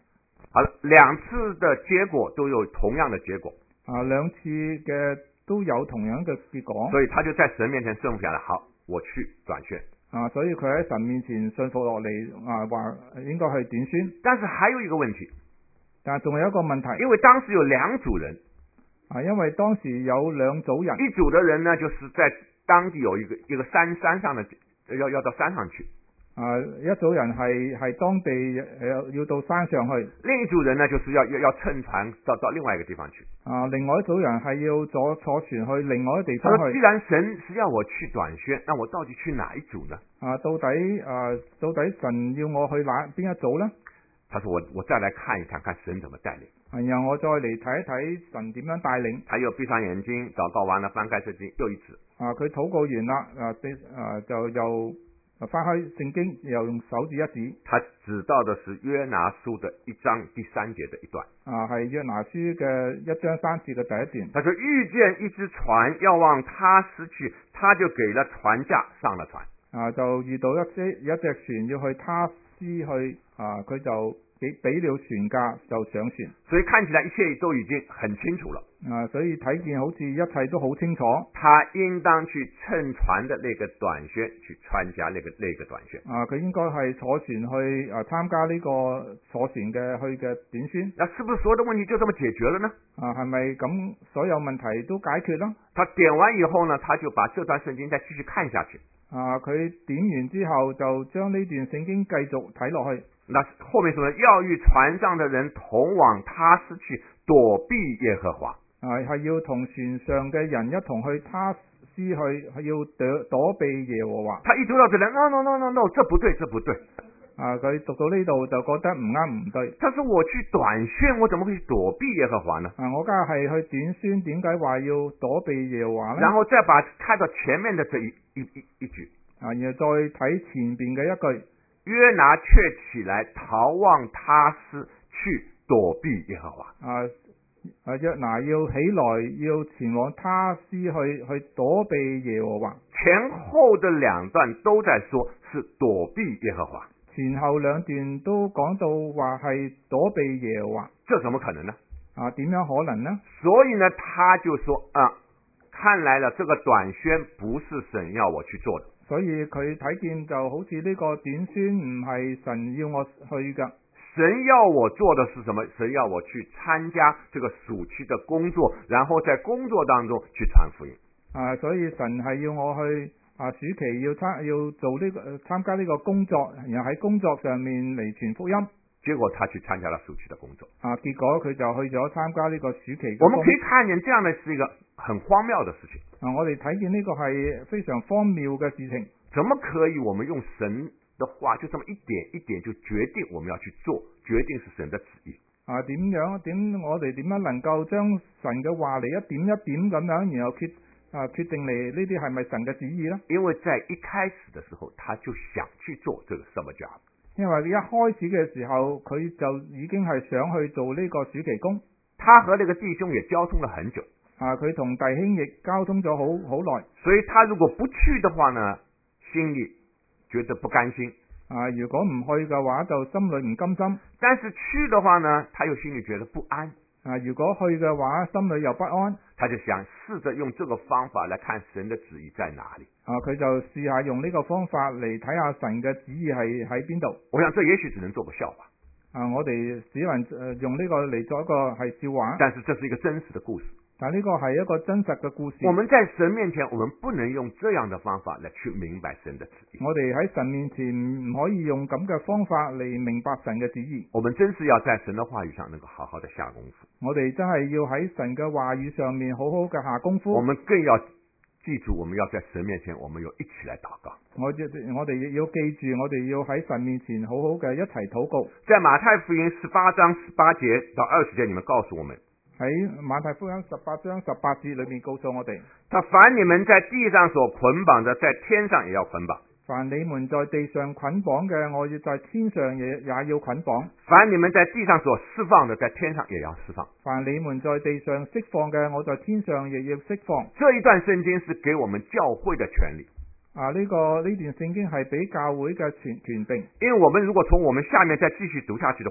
好了，兩次的結果都有同樣的結果。 啊，兩次嘅都有同樣嘅結果。 所以他就在神面前順服下來，好，我去短宣。 啊，所以佢喺神面前信服落嚟，啊話應該去短宣。 但是還有一個問題， 但係仲有一個問題， 因為當時有兩組人。 啊，因為當時有兩組人， 一組的人呢，就是在當地有一個一個山山上的，要要到山上去。 啊，一組人係係當地誒要到山上去。 另一組人呢，就是要要要乘船到到另外一個地方去。 啊，另外一組人係要坐坐船去另外一個地方去。 他說既然神是要我去短宣，那我到底去哪一組呢？ 啊，到底啊到底神要我去哪邊一組呢？ 他說我我再來看一看，看神怎麼帶領。 然後我再嚟睇一睇神點樣帶領。 他又閉上眼睛，禱告完了，翻開聖經，又一次。 啊，佢禱告完啦，啊，啊就又翻開聖經，又用手指一指。 他指到的是約拿書的一章第三節的一段。 啊，係約拿書嘅一章三節嘅第一段。 他說遇見一隻船要往他施去，他就給了船價，上了船。 啊，就遇到一隻一隻船要去他施去，啊，佢就俾俾了船價就上船。 所以看起來一切都已經很清楚了。 啊，所以睇見好似一切都好清楚。 他應當去乘船的那個短宣去參加那個那個短宣。 啊，佢應該係坐船去啊參加呢個坐船嘅去嘅短宣。 那是不是所有的問題就這麼解決了呢？ 啊，係咪咁所有問題都解決啦？ 他點完以後呢，他就把這段聖經再繼續看下去。 啊，佢點完之後就將呢段聖經繼續睇落去。 那後面說要與船上的人同往他施去，躲避耶和華。 啊，係要同船上嘅人一同去他施去，係要躲躲避耶和華。 他一讀到這裡 no no no no no，這不對，這不對。 啊，佢讀到呢度就覺得唔啱唔對。 他說我去短宣，我怎麼會躲避耶和華呢？ 啊，我家係去短宣，點解話要躲避耶和華呢？ 然後再把看到前面的這一一一一句。 啊，然後再睇前邊嘅一句。 約拿卻起來逃往他施去躲避耶和華。 啊啊，約拿要起來要前往他施去去躲避耶和華。 前後的兩段都在說是躲避耶和華。 前後兩段都講到話係躲避耶和華。 這怎麼可能呢？ 啊，點樣可能呢？ 所以呢，他就說啊，看來了，這個短宣不是神要我去做的。 所以佢睇見就好似呢個短宣唔係神要我去噶。 神要我做的是什麼？神要我去參加這個暑期的工作，然後在工作當中去傳福音。 啊，所以神係要我去啊，暑期要參要做呢、這個參加呢個工作，然後喺工作上面嚟傳福音。 結果他去參加了暑期的工作。 啊，結果佢就去咗參加呢個暑期。 我們可以看見這樣的是一個很荒謬的事情。 啊，我哋睇見呢個係非常荒謬嘅事情。 怎麼可以我們用神的話就這麼一點一點就決定我們要去做，決定是神的旨意？ 啊，點樣點我哋點樣能夠將神嘅話嚟一點一點咁樣，然後決啊決定嚟呢啲係咪神嘅旨意呢？ 因為在一開始的時候，他就想去做這個 summer job。 因為一開始嘅時候，佢就已經係想去做呢個暑期工。 他和那個弟兄也交通了很久。 啊，佢同弟兄亦交通咗好好耐。 所以他如果不去的話呢，心裏覺得不甘心。 啊，如果唔去嘅話，就心裏唔甘心。 但是去的話呢，他又心裏覺得不安。 啊，如果去嘅話，心裏又不安。 他就想試着用這個方法來看神的旨意在哪裏。 啊，佢就試下用呢個方法嚟睇下神嘅旨意係喺邊度。 我想這也許只能做個笑話。 啊，我哋只能誒用呢個嚟做一個係笑話。 但是這是一個真實的故事。 但呢個係一個真實嘅故事。 我們在神面前，我們不能用這樣的方法來去明白神的旨意。 我哋喺神面前唔可以用咁嘅方法嚟明白神嘅旨意。 我們真是要在神的話語上能夠好好的下功夫。 我哋真係要喺神嘅話語上面好好嘅下功夫。 我們更要記住，我們要在神面前，我們要一起來禱告。 我我哋要記住，我哋要喺神面前好好嘅一齊禱告。 在馬太福音十八章十八節到二十節，你們告訴我們。 喺馬太福音十八章十八節裏面告訴我哋， 他凡你們在地上所捆綁的，在天上也要捆綁； 凡你們在地上捆綁嘅，我要在天上也也要捆綁； 凡你們在地上所釋放的，在天上也要釋放； 凡你們在地上釋放嘅，我在天上也要釋放。 這一段聖經是給我們教會的權利。 啊，呢、這個呢段聖經係俾教會嘅權權柄。 因為我們如果從我們下面再繼續讀下去的話，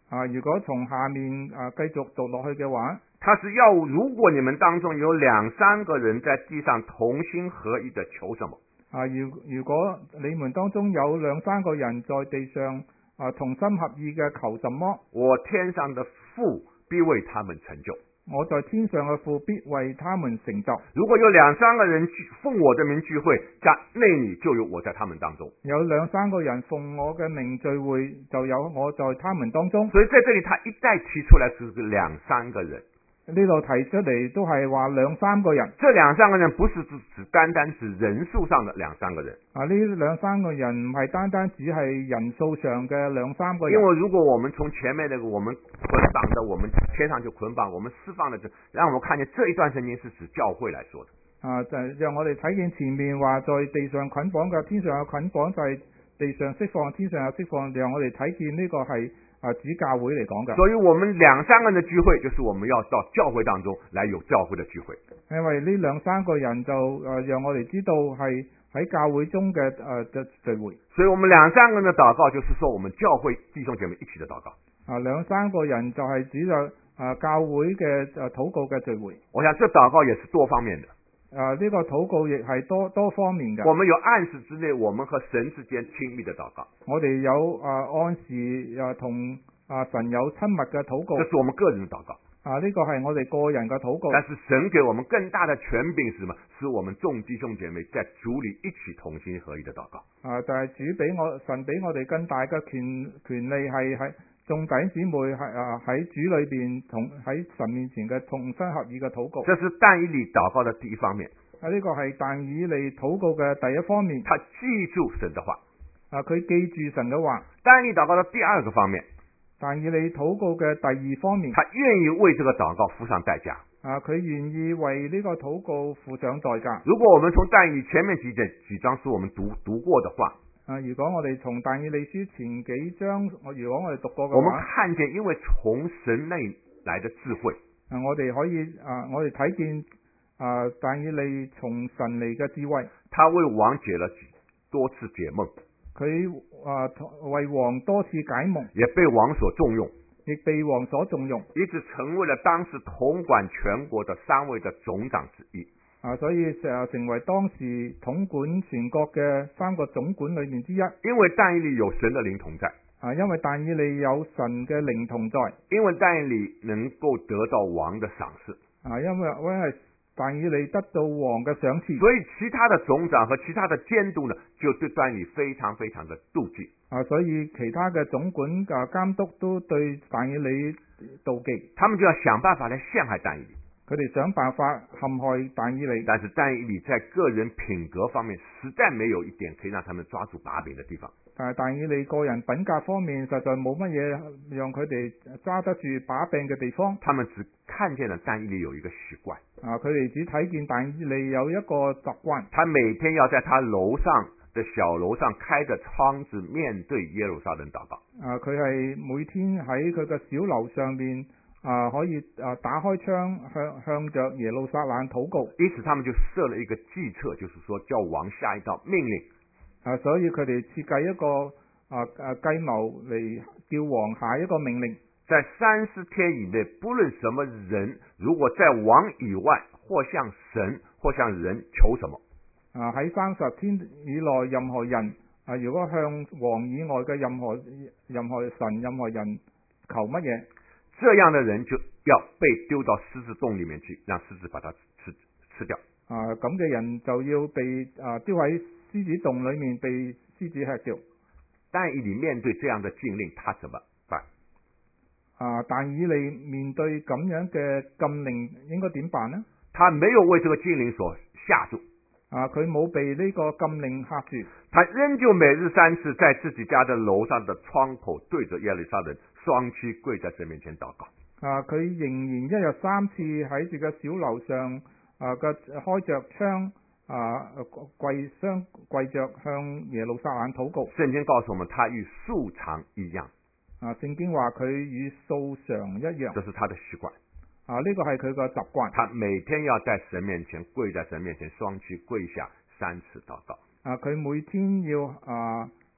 啊，如果從下面啊繼續讀落去嘅話， 他是要如果你們當中有兩三個人在地上同心合意的求什麼， 啊，如如果你們當中有兩三個人在地上啊同心合意嘅求什麼， 我天上的父必為他們成就。 我在天上嘅父必為他們成就。 如果有兩三個人奉我的名聚會，在那裏就有我在他們當中。 有兩三個人奉我嘅名聚會，就有我在他們當中。 所以在這裏他一再提出來是兩三個人。 呢度提出嚟都係話兩三個人。 這兩三個人不是只只單單是人數上的兩三個人。 啊，呢兩三個人唔係單單只係人數上嘅兩三個人。 因為如果我們從前面那個我們捆綁的，我們天上就捆綁，我們釋放的，讓我們看見這一段聖經是指教會來說的。 啊，就係讓我哋睇見前面話在地上捆綁嘅，天上有捆綁，就係地上釋放，天上有釋放，讓我哋睇見呢個係啊指教會嚟講嘅。 所以我們兩三個人的聚會，就是我們要到教會當中來有教會的聚會。 因為呢兩三個人就誒讓我哋知道係喺教會中嘅誒嘅聚會。 所以我們兩三個人的禱告，就是說我們教會弟兄姐妹一起的禱告。 啊，兩三個人就係指着啊教會嘅誒禱告嘅聚會。 我想這禱告也是多方面的。 啊，呢個禱告亦係多多方面嘅。 我們有按時之內，我們和神之間親密的禱告。 我哋有啊按時啊同啊神有親密嘅禱告。 這是我們個人的禱告。 啊，呢個係我哋個人嘅禱告。 但是神給我們更大的權柄是什麼？是我們眾弟兄姐妹在主裏一起同心合意的禱告。 啊，就係主俾我神俾我哋更大嘅權權利，係喺眾弟兄姊妹係啊喺主裏邊同喺神面前嘅同心合意嘅禱告。 這是但以理禱告的第一方面。 啊，呢個係但以理禱告嘅第一方面。 他記住神的話。 啊，佢記住神嘅話。 但以理禱告的第二個方面。 但以理禱告嘅第二方面。 他願意為這個禱告付上代價。 啊，佢願意為呢個禱告付上代價。 如果我們從但以理前面幾節幾章書我們讀讀過的話。 啊！如果我哋從但以理書前幾章，我如果我哋讀過嘅話， 我們看見因為從神那來的智慧， 啊，我哋可以啊，我哋睇見啊，但以理從神嚟嘅智慧， 他為王解了多次解夢， 佢啊為王多次解夢， 也被王所重用， 亦被王所重用， 一直成為了當時統管全國的三位的總長之一。 啊，所以成成為當時統管全國嘅三個總管裏面之一。 因為但以理有神的靈同在， 啊，因為但以理有神嘅靈同在， 因為但以理能夠得到王的賞識， 啊，因為因為但以理得到王嘅賞賜， 所以其他的總長和其他的監督呢，就對但以理非常非常的妒忌。 啊，所以其他嘅總管啊監督都對但以理妒忌， 他們就要想辦法來陷害但以理。 佢哋想辦法陷害但以理， 但是但以理在個人品格方面實在沒有一點可以讓他們抓住把柄的地方。 但係但以理個人品格方面實在冇乜嘢讓佢哋抓得住把柄嘅地方。 他們只看見了但以理有一個習慣， 啊，佢哋只睇見但以理有一個習慣， 他每天要在他樓上的小樓上開着窗子面對耶路撒冷禱告。 啊，佢係每天喺佢嘅小樓上面。啊，可以啊，打開窗向向着耶路撒冷禱告。 因此，他們就設了一個計策，就是說叫王下一道命令。 啊，所以佢哋設計一個啊啊計謀嚟叫王下一個命令， 在三十天以內，不論什麼人，如果在王以外，或向神或向人求什麼， 啊喺三十天以內，任何人啊，如果向王以外嘅任何任何神任何人求乜嘢， 這樣的人就要被丟到獅子洞裏面去，讓獅子把它吃吃掉。 啊，咁嘅人就要被啊丟喺獅子洞裏面被獅子吃掉。 但以理面對這樣的禁令，他怎麼辦？ 啊，但以理面對咁樣嘅禁令，應該點辦呢？ 他沒有為這個禁令所嚇住。 啊，佢冇被呢個禁令嚇住。 他仍舊每日三次在自己家的樓上的窗口對着耶路撒冷雙膝跪在神面前禱告。 啊，佢仍然一日三次喺自己小樓上啊嘅開着窗啊跪雙跪着向耶路撒冷禱告。 聖經告訴我們，他與素常一樣。 啊，聖經話佢與素常一樣。 這是他的習慣。 啊，呢個係佢個習慣。 他每天要在神面前跪在神面前雙膝跪下三次禱告。 啊，佢每天要啊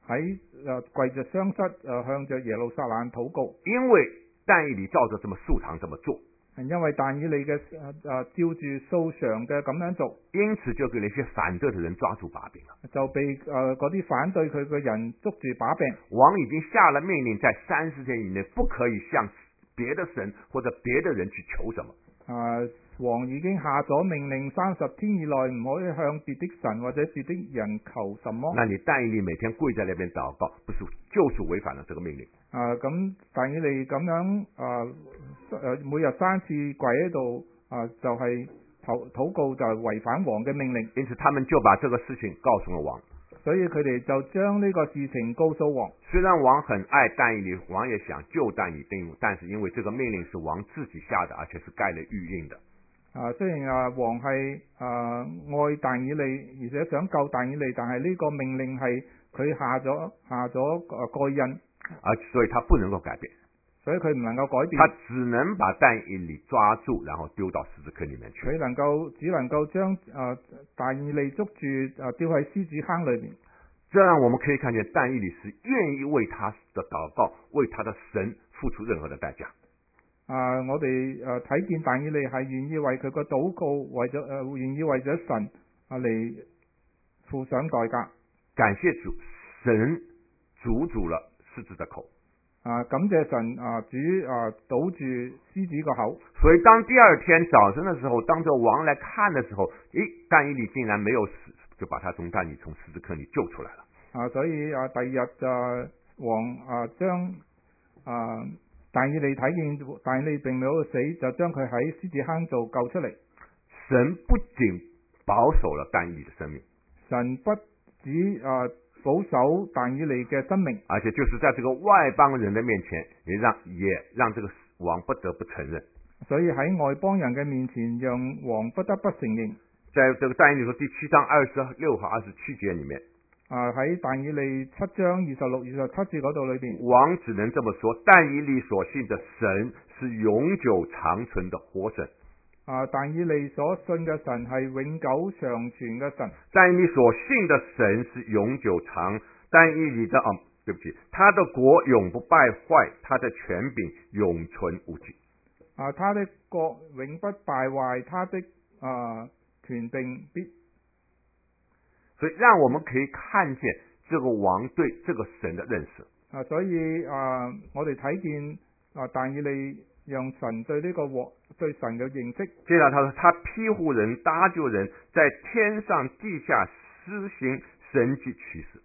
喺誒跪着雙膝誒向着耶路撒冷禱告， 因為但以理照着這麼素常這麼做， 因為但以理嘅誒誒照住素常嘅咁樣做， 因此就給那些反對的人抓住把柄了， 就被誒嗰啲反對佢嘅人捉住把柄。 王已經下了命令，在三十天以內不可以向別的神或者別的人去求什麼。 啊，王已經下咗命令，三十天以內唔可以向別的神或者別的人求什麼。 那你但以理每天跪在那邊禱告，不是就是違反了這個命令？ 啊，咁但以理咁樣啊，誒每日三次跪喺度啊，就係禱禱告就係違反王嘅命令。 因此他們就把這個事情告訴了王。 所以佢哋就將呢個事情告訴王。 雖然王很愛但以理，王也想救但以理，但是因為這個命令是王自己下的，而且是蓋了玉印的。 啊，雖然啊王係啊愛但以理，而且想救但以理，但係呢個命令係佢下咗下咗誒蓋印， 啊，所以他不能夠改變。 所以佢唔能夠改變。 他只能把但以理抓住，然後丟到獅子坑裏面去。 佢能夠只能夠將誒但以理捉住誒丟喺獅子坑裏面。 這樣我們可以看見但以理是願意為他的禱告，為他的神付出任何的代價。 啊，我哋誒睇見但以理係願意為佢個禱告，為咗誒願意為咗神啊嚟付上代價。 感謝主，神阻住了獅子的口。 啊，感謝神啊，主啊堵住獅子個口。 所以當第二天早晨的時候，當這王來看的時候，咦，但以理竟然沒有死，就把他從但以理從獅子坑裏救出來了。 啊，所以啊，第二日就王啊將啊但以理睇見但以理並沒有死，就將佢喺獅子坑度救出嚟。 神不僅保守了但以理的生命， 神不止啊保守但以理嘅生命， 而且就是在這個外邦人的面前，也讓也讓這個王不得不承認。 所以喺外邦人嘅面前，讓王不得不承認。 在這個但以理書第七章二十六和二十七節裏面， 啊喺但以理七章二十六、二十七節嗰度裏邊， 王只能這麼說：但以理所信的神是永久長存的活神。 啊，但以理所信嘅神係永久長存嘅神。 但以理所信的神是永久長，但以理的啊，對不起，他的國永不敗壞，他的權柄永存無盡。 啊，他的國永不敗壞，他的啊權柄必。 所以讓我們可以看見這個王對這個神的認識。 啊，所以啊，我哋睇見啊，但以理讓神對呢個王對神嘅認識。 接着他說，他庇護人，搭救人，在天上地下施行神蹟奇事。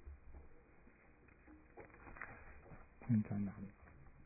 天在哪裏？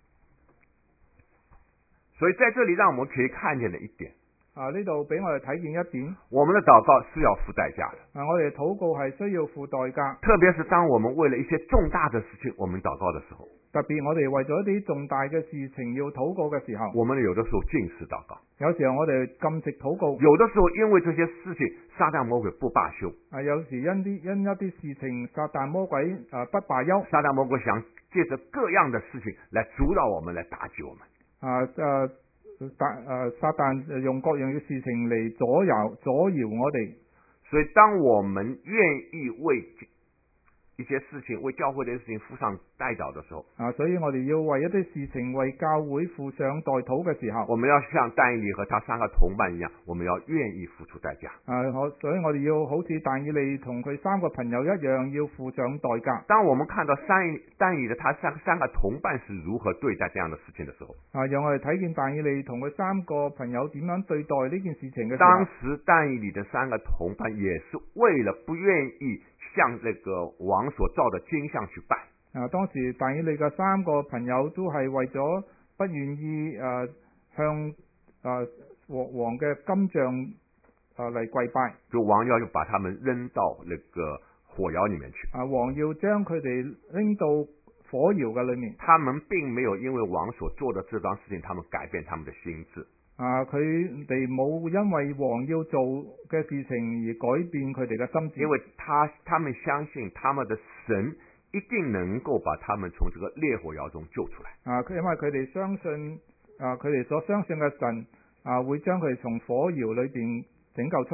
所以在這裏讓我們可以看見的一點。 啊！呢度俾我哋睇見一點， 我們的禱告是要付代價的。 啊，我哋禱告係需要付代價， 特別是當我們為了一些重大的事情，我們禱告的時候。 特別我哋為咗一啲重大嘅事情要禱告嘅時候， 我們有的時候禁食禱告， 有時候我哋禁食禱告， 有的時候因為這些事情，撒旦魔鬼不罷休。 啊，有時因啲因一啲事情，撒旦魔鬼啊不罷休， 撒旦魔鬼想借着各樣的事情來阻撓我們，來打擊我們。 啊，誒。撒誒撒旦用各樣嘅事情嚟左右左搖我哋， 所以當我們願意為一些事情、為教會的事情付上代禱的時候， 啊，所以我哋要為一啲事情為教會付上代禱嘅時候， 我們要像但以理和他三個同伴一樣，我們要願意付出代價。 啊，我所以我哋要好似但以理同佢三個朋友一樣，要付上代價。 當我們看到但但以理的他三三個同伴是如何對待這樣的事情的時候， 啊，讓我哋睇見但以理同佢三個朋友點樣對待呢件事情嘅時候， 當時但以理的三個同伴也是為了不願意向那個王所造的金像去拜。 啊，當時但以理嘅三個朋友都係為咗不願意誒、呃、向誒王王嘅金像誒嚟跪拜， 就王要就把他們扔到那個火窯裏面去。 啊，王要將佢哋拎到火窯嘅裏面。 他們並沒有因為王所做的這樁事情，他們改變他們的心志。 啊！佢哋冇因為王要做嘅事情而改變佢哋嘅心志， 因為他他們相信他們的神一定能夠把他們從這個烈火窯中救出來。 啊！因為佢哋相信啊，佢哋所相信嘅神啊，會將佢哋從火窯裏邊拯救出嚟。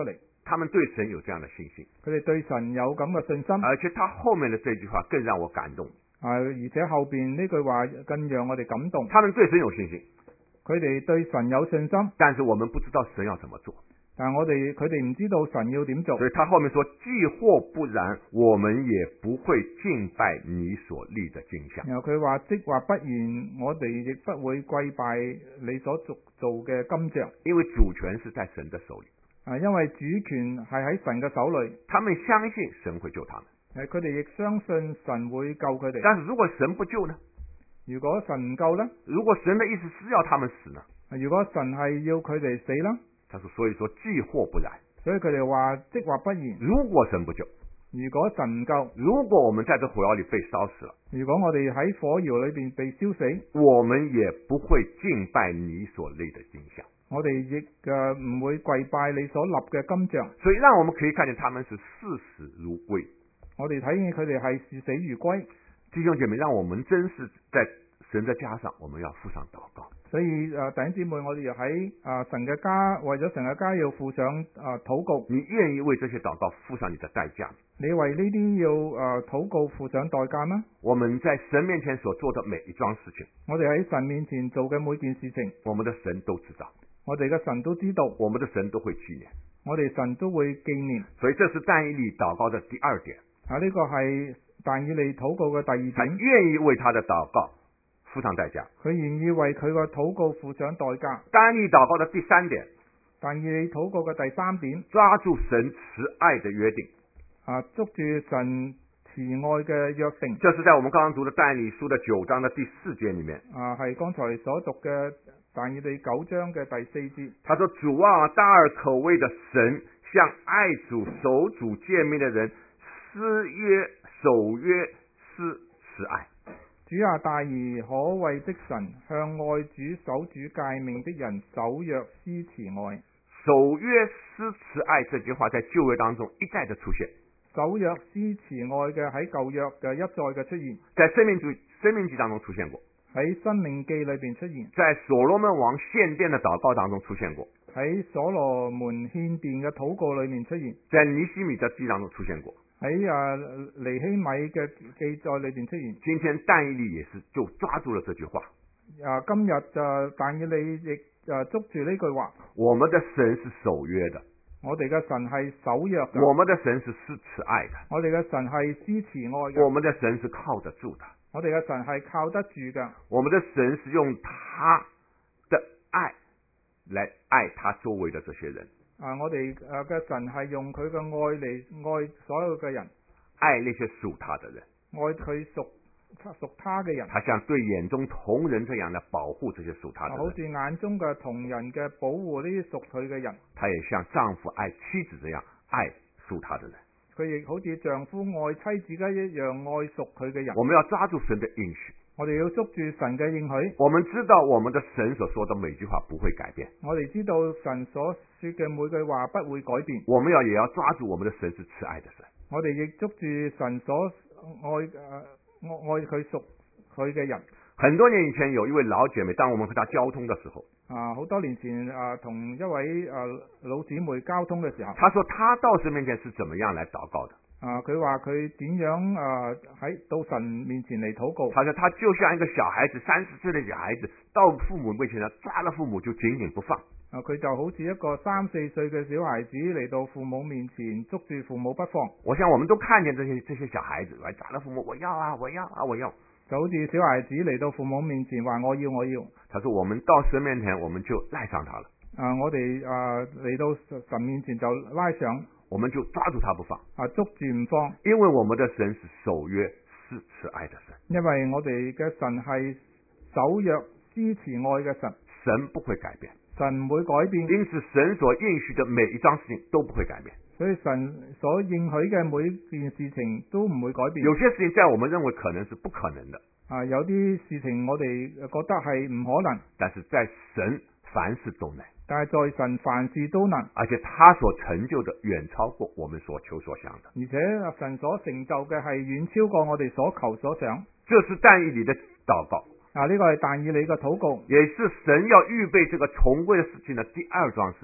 他們對神有這樣的信心， 佢哋對神有咁嘅信心， 而且他後面的這句話更讓我感動。 啊，而且後邊呢句話更讓我哋感動。 他們對神有信心， 佢哋對神有信心， 但是我們不知道神要怎麼做。 但係我哋佢哋唔知道神要點做。 所以他後面說，既或不然，我們也不會敬拜你所立的金像。 然後佢話，即或不然，我哋亦不會跪拜你所做做嘅金像。 因為主權是在神的手裏。 啊，因為主權係喺神嘅手裏。 他們相信神會救他們。 誒，佢哋亦相信神會救佢哋。 但是如果神不救呢？ 如果神唔救呢？ 如果神的意思是要他們死呢？ 如果神係要佢哋死啦？ 他說，所以說既或不然， 所以佢哋話即或不然。 如果神不救， 如果神唔救， 如果我們在這火窯裏被燒死了， 如果我哋喺火窯裏邊被燒死， 我們也不會敬拜你所立的金像。 我哋亦嘅唔會跪拜你所立嘅金像。 所以讓我們可以看見他們是視死如歸。 我哋睇見佢哋係視死如歸。 弟兄姐妹，讓我們真是在神的家上，我們要付上禱告。 所以誒，弟兄姊妹，我哋要喺啊神嘅家，為咗神嘅家要付上啊禱告。 你願意為這些禱告付上你的代價？ 你為呢啲要誒禱告付上代價嗎？ 我們在神面前所做的每一樁事情， 我哋喺神面前做嘅每件事情， 我們的神都知道， 我哋嘅神都知道， 我們的神都會紀念， 我哋神都會紀念。 所以這是但以理禱告的第二點。 啊，呢個係但以理禱告嘅第二點。 他願意為他的禱告付上代價， 佢願意為佢個禱告付上代價。 但以理禱告的第三點， 但以理禱告嘅第三點， 抓住神慈愛的約定。 啊，捉住神慈愛嘅約定。 這是在我們剛剛讀的但以理書的九章的第四節裏面。 啊，係剛才所讀嘅但以理九章嘅第四節。 他說，主啊，大而可畏的神，向愛主守主誡命的人施約守約施慈愛。 主啊，大而可畏的神，向愛主守主誡命的人守約施慈愛。 守約施慈愛這句話在舊約當中一再的出現。 守約施慈愛嘅喺舊約嘅一再嘅出現， 在申命記申命記當中出現過， 喺申命記裏邊出現， 在所羅門王獻殿的禱告當中出現過， 喺所羅門獻殿嘅禱告裏面出現， 在尼希米的記當中出現過， 喺啊尼希米嘅記載裏邊出現。 今天但以理也是就抓住了這句話。 啊，今日就但以理亦啊捉住呢句話。 我們的神是守約的。 我哋嘅神係守約嘅。 我們的神是施慈愛的。 我哋嘅神係施慈愛嘅。 我們的神是靠得住的。 我哋嘅神係靠得住嘅。 我們的神是用他的愛來愛他周圍的這些人。 啊，我哋誒嘅神係用佢嘅愛嚟愛所有嘅人， 愛那些屬他的人， 愛佢屬屬他嘅人。 他像對眼中同人這樣的保護這些屬他的人， 好似眼中嘅同人嘅保護呢啲屬佢嘅人。 他也像丈夫愛妻子這樣愛屬他的人。 佢亦好似丈夫愛妻子嘅一樣愛屬佢嘅人。 我們要抓住神的應許。 我哋要捉住神嘅應許。 我們知道我們的神所說的每句話不會改變。 我哋知道神所說嘅每句話不會改變。 我們要也要抓住我們的神是慈愛的神。 我哋亦捉住神所愛誒愛佢屬佢嘅人。 很多年以前有一位老姐妹，當我們和她交通的時候， 啊，好多年前啊，同一位啊老姊妹交通嘅時候， 她說她到神面前是怎麼樣來禱告的。 啊，佢話佢點樣啊喺到神面前嚟禱告。 他說他就像一個小孩子，三十歲的小孩子，到父母面前呢，抓了父母就緊緊不放。 啊，佢就好似一個三四歲嘅小孩子嚟到父母面前捉住父母不放。 我想我們都看見這些這些小孩子，來抓了父母，我要啊，我要啊，我要。 就好似小孩子嚟到父母面前話我要我要。 他說我們到神面前，我們就賴上他了。 啊，我哋啊嚟到神面前就拉上。 我們就抓住他不放， 啊，捉住唔放， 因為我們的神是守約施慈愛的神。 因為我哋嘅神係守約施慈愛嘅神， 神不會改變， 神唔會改變， 因此神所應許的每一樁事情都不會改變。 所以神所應許嘅每件事情都唔會改變。 有些事情在我們認為可能是不可能的， 啊，有啲事情我哋覺得係唔可能， 但是在神凡事都能。 但係在神凡事都能， 而且他所成就的遠超過我們所求所想的。 而且神所成就嘅係遠超過我哋所求所想。 這是但以理的禱告。 啊，呢個係但以理嘅禱告， 也是神要預備這個重歸的事情的第二樁事情。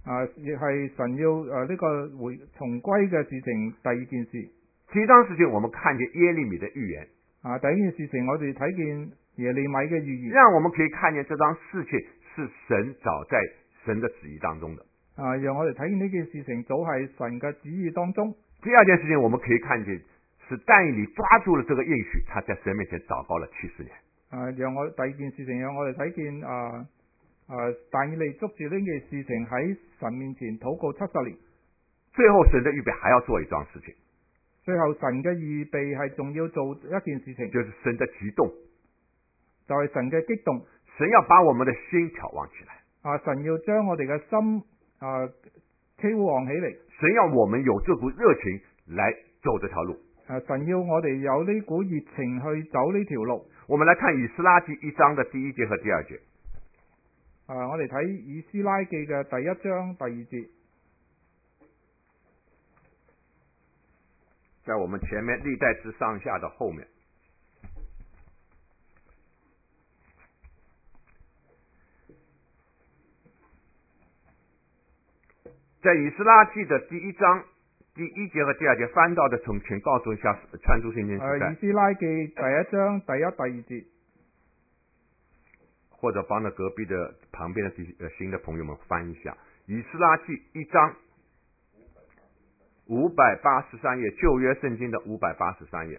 啊，亦係神要誒呢、啊這個回重歸嘅事情。第二件事， 第一章事情我們看見耶利米的預言。 啊，第一件事情我哋睇見耶利米嘅預言， 讓我們可以看見這樁事情是神早在神的旨意當中的。 啊，讓我哋睇見呢件事情早係神嘅旨意當中。 第二件事情我們可以看見是但以理抓住了這個應許，他在神面前禱告了七十年。 啊，讓我第二件事情讓我哋睇見啊啊但以理捉住呢件事情喺神面前禱告七十年。 最後神的預備還要做一樁事情。 最後神嘅預備係仲要做一件事情， 就是神的激動， 就係神嘅激動。 神要把我們的心挑旺起來。 啊，神要將我哋嘅心啊挑旺起嚟。 神要我們有這股熱情來走這條路。 啊，神要我哋有呢股熱情去走呢條路。 我們來看以斯拉記一章的第一節和第二節。 啊，我哋睇以斯拉記嘅第一章第二節。 在我們前面歷代志上下的後面。在以斯拉記的第一章第一節和第二節翻到的，從請告訴一下串珠聖經時代。 以斯拉記第一章第一、第二節，或者幫着隔壁的旁邊的呃新的朋友們翻一下以斯拉記一章五百八十三頁，舊約聖經的五百八十三頁。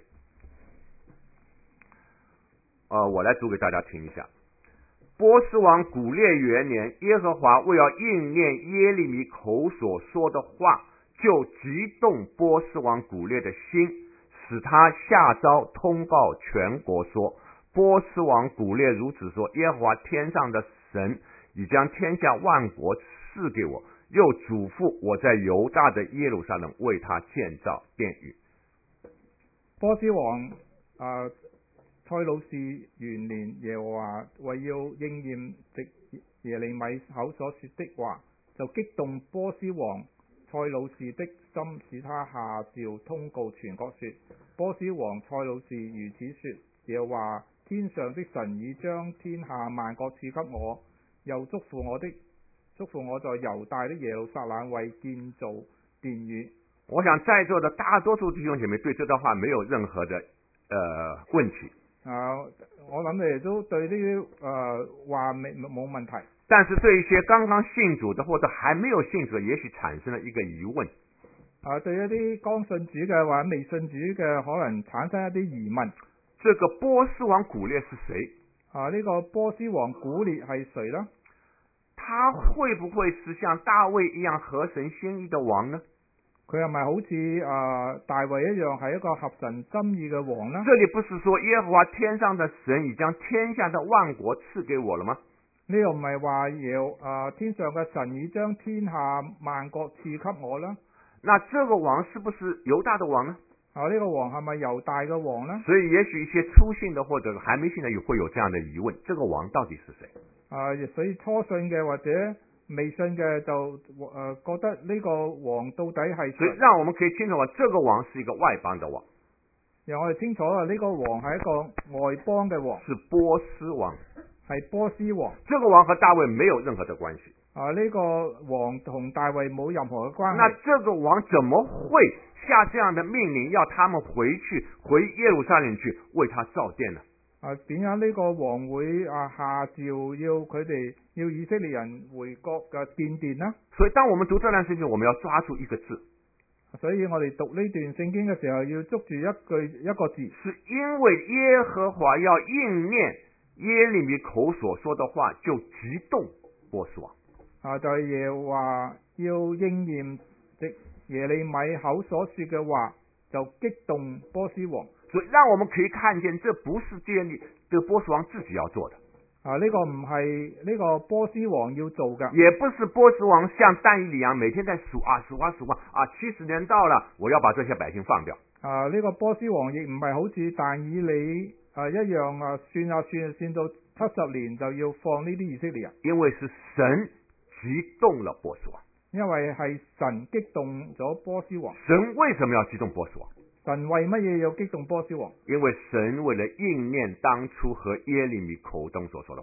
呃，我來讀給大家聽一下。波斯王古列元年，耶和華為要應驗耶利米口所說的話，就激動波斯王古列的心，使他下詔通告全國說：波斯王古列如此說，耶和華天上的神已將天下萬國賜給我，又囑咐我在猶大的耶路撒冷為他建造殿宇。 波斯王啊。塞魯士元年，耶和華為要應驗藉耶利米口所說的話，就激動波斯王塞魯士的心，使他下詔通告全國說：波斯王塞魯士如此說，耶和華天上的神已將天下萬國賜給我，又囑咐我的囑咐我在猶大的耶路撒冷為建造殿宇。 我想在座的大多數弟兄姐妹對這段話沒有任何的呃問題。 啊，我諗你哋都對呢啲誒話冇冇問題， 但是對一些剛剛信主的或者還沒有信主，也許產生了一個疑問。 啊，對一啲剛信主嘅或者未信主嘅，可能產生一啲疑問。 這個波斯王古列是誰？ 啊，呢個波斯王古列係誰呢？ 他會不會是像大衛一樣合神心意的王呢？ 佢係咪好似啊大衛一樣係一個合神心意嘅王呢？ 這裏不是說耶和華天上的神已將天下的萬國賜給我了嗎？ 呢個唔係話要啊天上嘅神已將天下萬國賜給我啦？ 那這個王是不是猶大的王呢？ 啊，呢個王係咪猶大嘅王呢？ 所以也許一些初信的或者還沒信的會有這樣的疑問：這個王到底是誰？ 啊，所以初信嘅或者未信嘅就誒、呃、覺得呢個王到底係誰？ 所以讓我們可以清楚話，這個王是一個外邦的王。 讓我哋清楚啊，呢個王係一個外邦嘅王， 是波斯王， 係波斯王。 這個王和大衛沒有任何的關係。 啊，呢個王同大衛冇任何嘅關係。 那這個王怎麼會下這樣的命令，要他們回去回耶路撒冷去為他造殿呢？ 啊，點解呢個王會啊下詔要佢哋要以色列人回國嘅建殿呢？ 所以當我們讀這段聖經，我們要抓住一個字。 所以我哋讀呢段聖經嘅時候，要捉住一句一個字， 是因為耶和華要應驗耶利米口所說的話，就激動波斯王。 啊，就係、是、耶和華要應驗即耶利米口所說嘅話，就激動波斯王。 所以讓我們可以看見，這不是建立這個波斯王自己要做的。 啊，呢、這個唔係呢個波斯王要做嘅， 也不是波斯王像但以理一樣每天在數啊數啊數啊啊，七十年到了，我要把這些百姓放掉。 啊，呢、這個波斯王亦唔係好似但以理啊一樣啊，算啊算啊算到七十年就要放呢啲以色列人。 因為是神激動了波斯王， 因為係神激動咗波斯王。 神為什麼要激動波斯王？ 神為乜嘢要激動波斯王？ 因為神為了應驗當初和耶利米口中所說的話。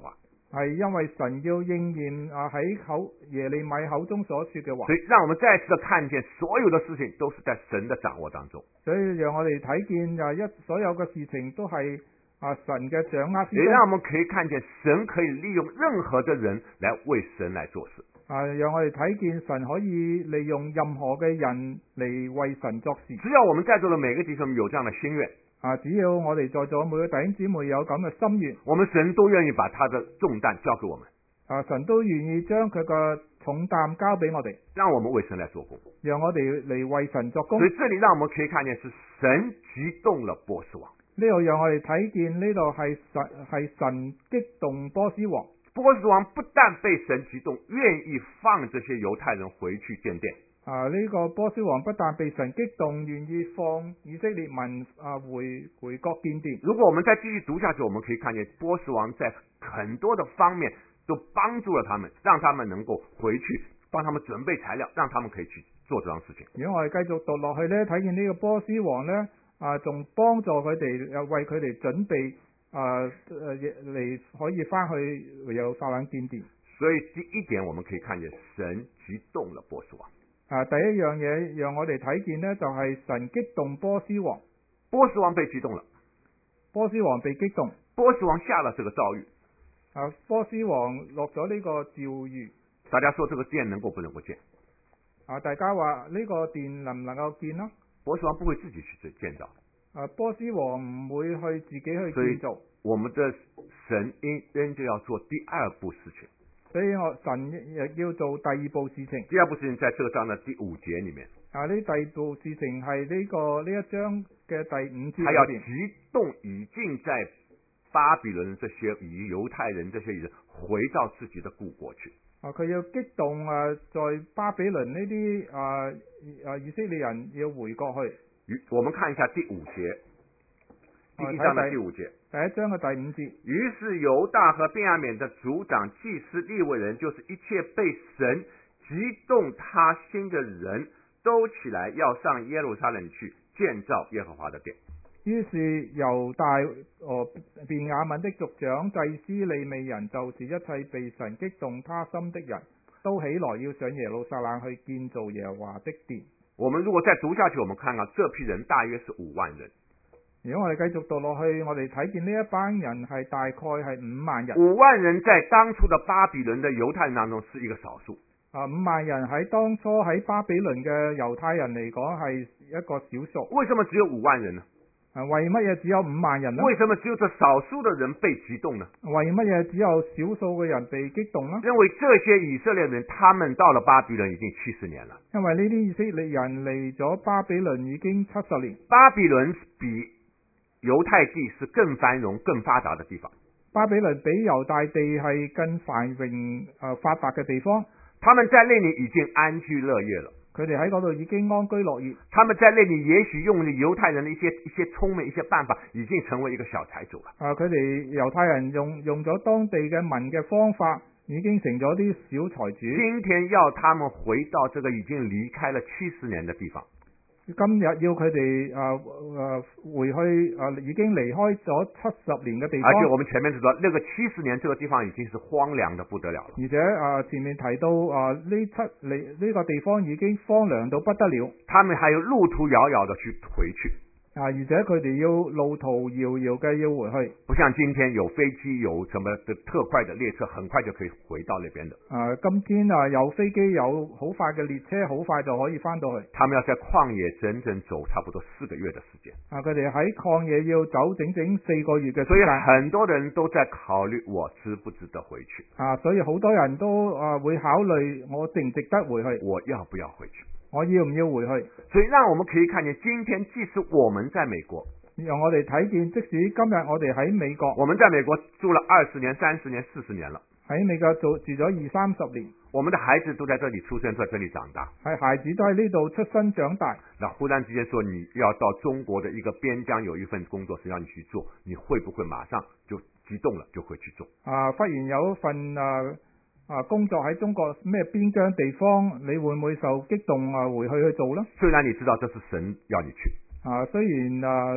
係因為神要應驗啊喺口耶利米口中所說嘅話。 所以讓我們再次的看見所有的事情都是在神的掌握當中。 所以讓我哋睇見啊一所有嘅事情都係啊神嘅掌握之中。 也讓我們可以看見神可以利用任何的人來為神來做事。 啊，讓我哋睇見神可以利用任何嘅人嚟為神作事。 只要我們在座的每個弟兄有這樣的心願， 啊，只要我哋在座每個弟兄姊妹有咁嘅心願， 我們神都願意把他的重擔交給我們。 啊，神都願意將佢個重擔交俾我哋， 讓我們為神來做工， 讓我哋嚟為神作工。 所以這裏讓我們可以看見是神激動了波斯王。 呢度讓我哋睇見呢度係神係神激動波斯王。 波斯王不但被神激動，願意放這些猶太人回去建殿。 啊，呢、這個波斯王不但被神激動，願意放以色列民啊回回國建殿。 如果我們再繼續讀下去，我們可以看見波斯王在很多的方面都幫助了他們，讓他們能夠回去，幫他們準備材料，讓他們可以去做這樣事情。 如果我哋繼續讀落去呢，睇見呢個波斯王呢，啊，仲幫助佢哋，又為佢哋準備啊嚟可以翻去耶路撒冷建殿。 所以第一點，我們可以看見神激動了波斯王。 啊，第一樣嘢讓我哋睇見呢，就係神激動波斯王。 波斯王被激動了， 波斯王被激動， 波斯王下了這個詔諭。 啊，波斯王落咗呢個詔諭。 大家說這個殿能夠不能夠建？ 啊，大家話呢個殿能唔能夠建呢？ 波斯王不會自己去建造。 啊，波斯王唔會去自己去建造。 我們的神應應就要做第二步事情。 所以我神亦要做第二步事情。 第二步事情在這個章的第五節裏面。 啊，呢第二步事情係呢、這個呢一章嘅第五節。 他要激動已經在巴比倫這些以猶太人這些人回到自己的故國去。 啊，佢要激動啊，在巴比倫呢啲啊啊以色列人要回國去。 我們看一下第五節，第一章的第五節。 第一章嘅第五節。 於是猶大和便雅憫的族長、祭司、利未人，就是一切被神激動他心的人，都起來要上耶路撒冷去建造耶和華的殿。 於是猶大和便雅憫的族長、祭司、利未人，就是一切被神激動他心的人，都起來要上耶路撒冷去建造耶和華的殿。 我們如果再讀下去，我們看到這批人大約是五萬人。 如果我哋繼續讀落去，我哋睇見呢一班人係大概係五萬人。 五萬人在當初的巴比倫的猶太人當中是一個少數。 啊，五萬人喺當初喺巴比倫嘅猶太人嚟講係一個少數。 為什麼只有五萬人呢？ 啊，為乜嘢只有五萬人呢？ 為什麼只有這少數的人被激動呢？ 為乜嘢只有少數嘅人被激動呢？ 因為這些以色列人，他們到了巴比倫已經七十年了。 因為呢啲以色列人嚟咗巴比倫已經七十年。 巴比倫比猶太地是更繁榮、更發達的地方。 巴比倫比猶大地係更繁榮誒、呃、發達嘅地方。 他們在那裏已經安居樂業了。 佢哋喺嗰度已經安居樂業。 他們在那裏也許用猶太人的一些一些聰明一些辦法，已經成為一個小財主了。 啊，佢哋猶太人用用咗當地嘅民嘅方法，已經成咗啲小財主。 今天要他們回到這個已經離開了七十年的地方。 今日要佢哋啊啊回去啊，已經離開咗七十年嘅地方。 而且我們前面知道，那個七十年這個地方已經是荒涼的不得了了。 而且啊，前面提到啊，呢七呢呢個地方已經荒涼到不得了。 他們還有路途遙遙的去回去。 啊！而且佢哋要路途遙遙嘅要回去， 不像今天有飛機有什麼的特快的列車，很快就可以回到那邊的。 啊！今天啊有飛機有好快嘅列車，好快就可以翻到去。 他們要在曠野整整走差不多四個月的時間。 啊！佢哋喺曠野要走整整四個月嘅時間。 所以很多人都在考慮我值不值得回去。 啊！所以好多人都啊會考慮我值唔值得回去， 我要不要回去？ 我要唔要回去？ 所以讓我們可以看見，今天即使我們在美國， 讓我哋睇見，即使今日我哋喺美國， 我們在美國住了二十年、三十年、四十年了， 喺美國住住咗二三十年， 我們的孩子都在這裡出生，在這裡長大， 係孩子都喺呢度出生長大。 那忽然之間說你要到中國的一個邊疆有一份工作是讓你去做，你會不會馬上就激動了就會去做？ 啊，忽然有一份啊啊工作喺中國咩邊疆地方，你會唔會受激動啊回去去做呢？ 雖然你知道這是神要你去， 啊雖然啊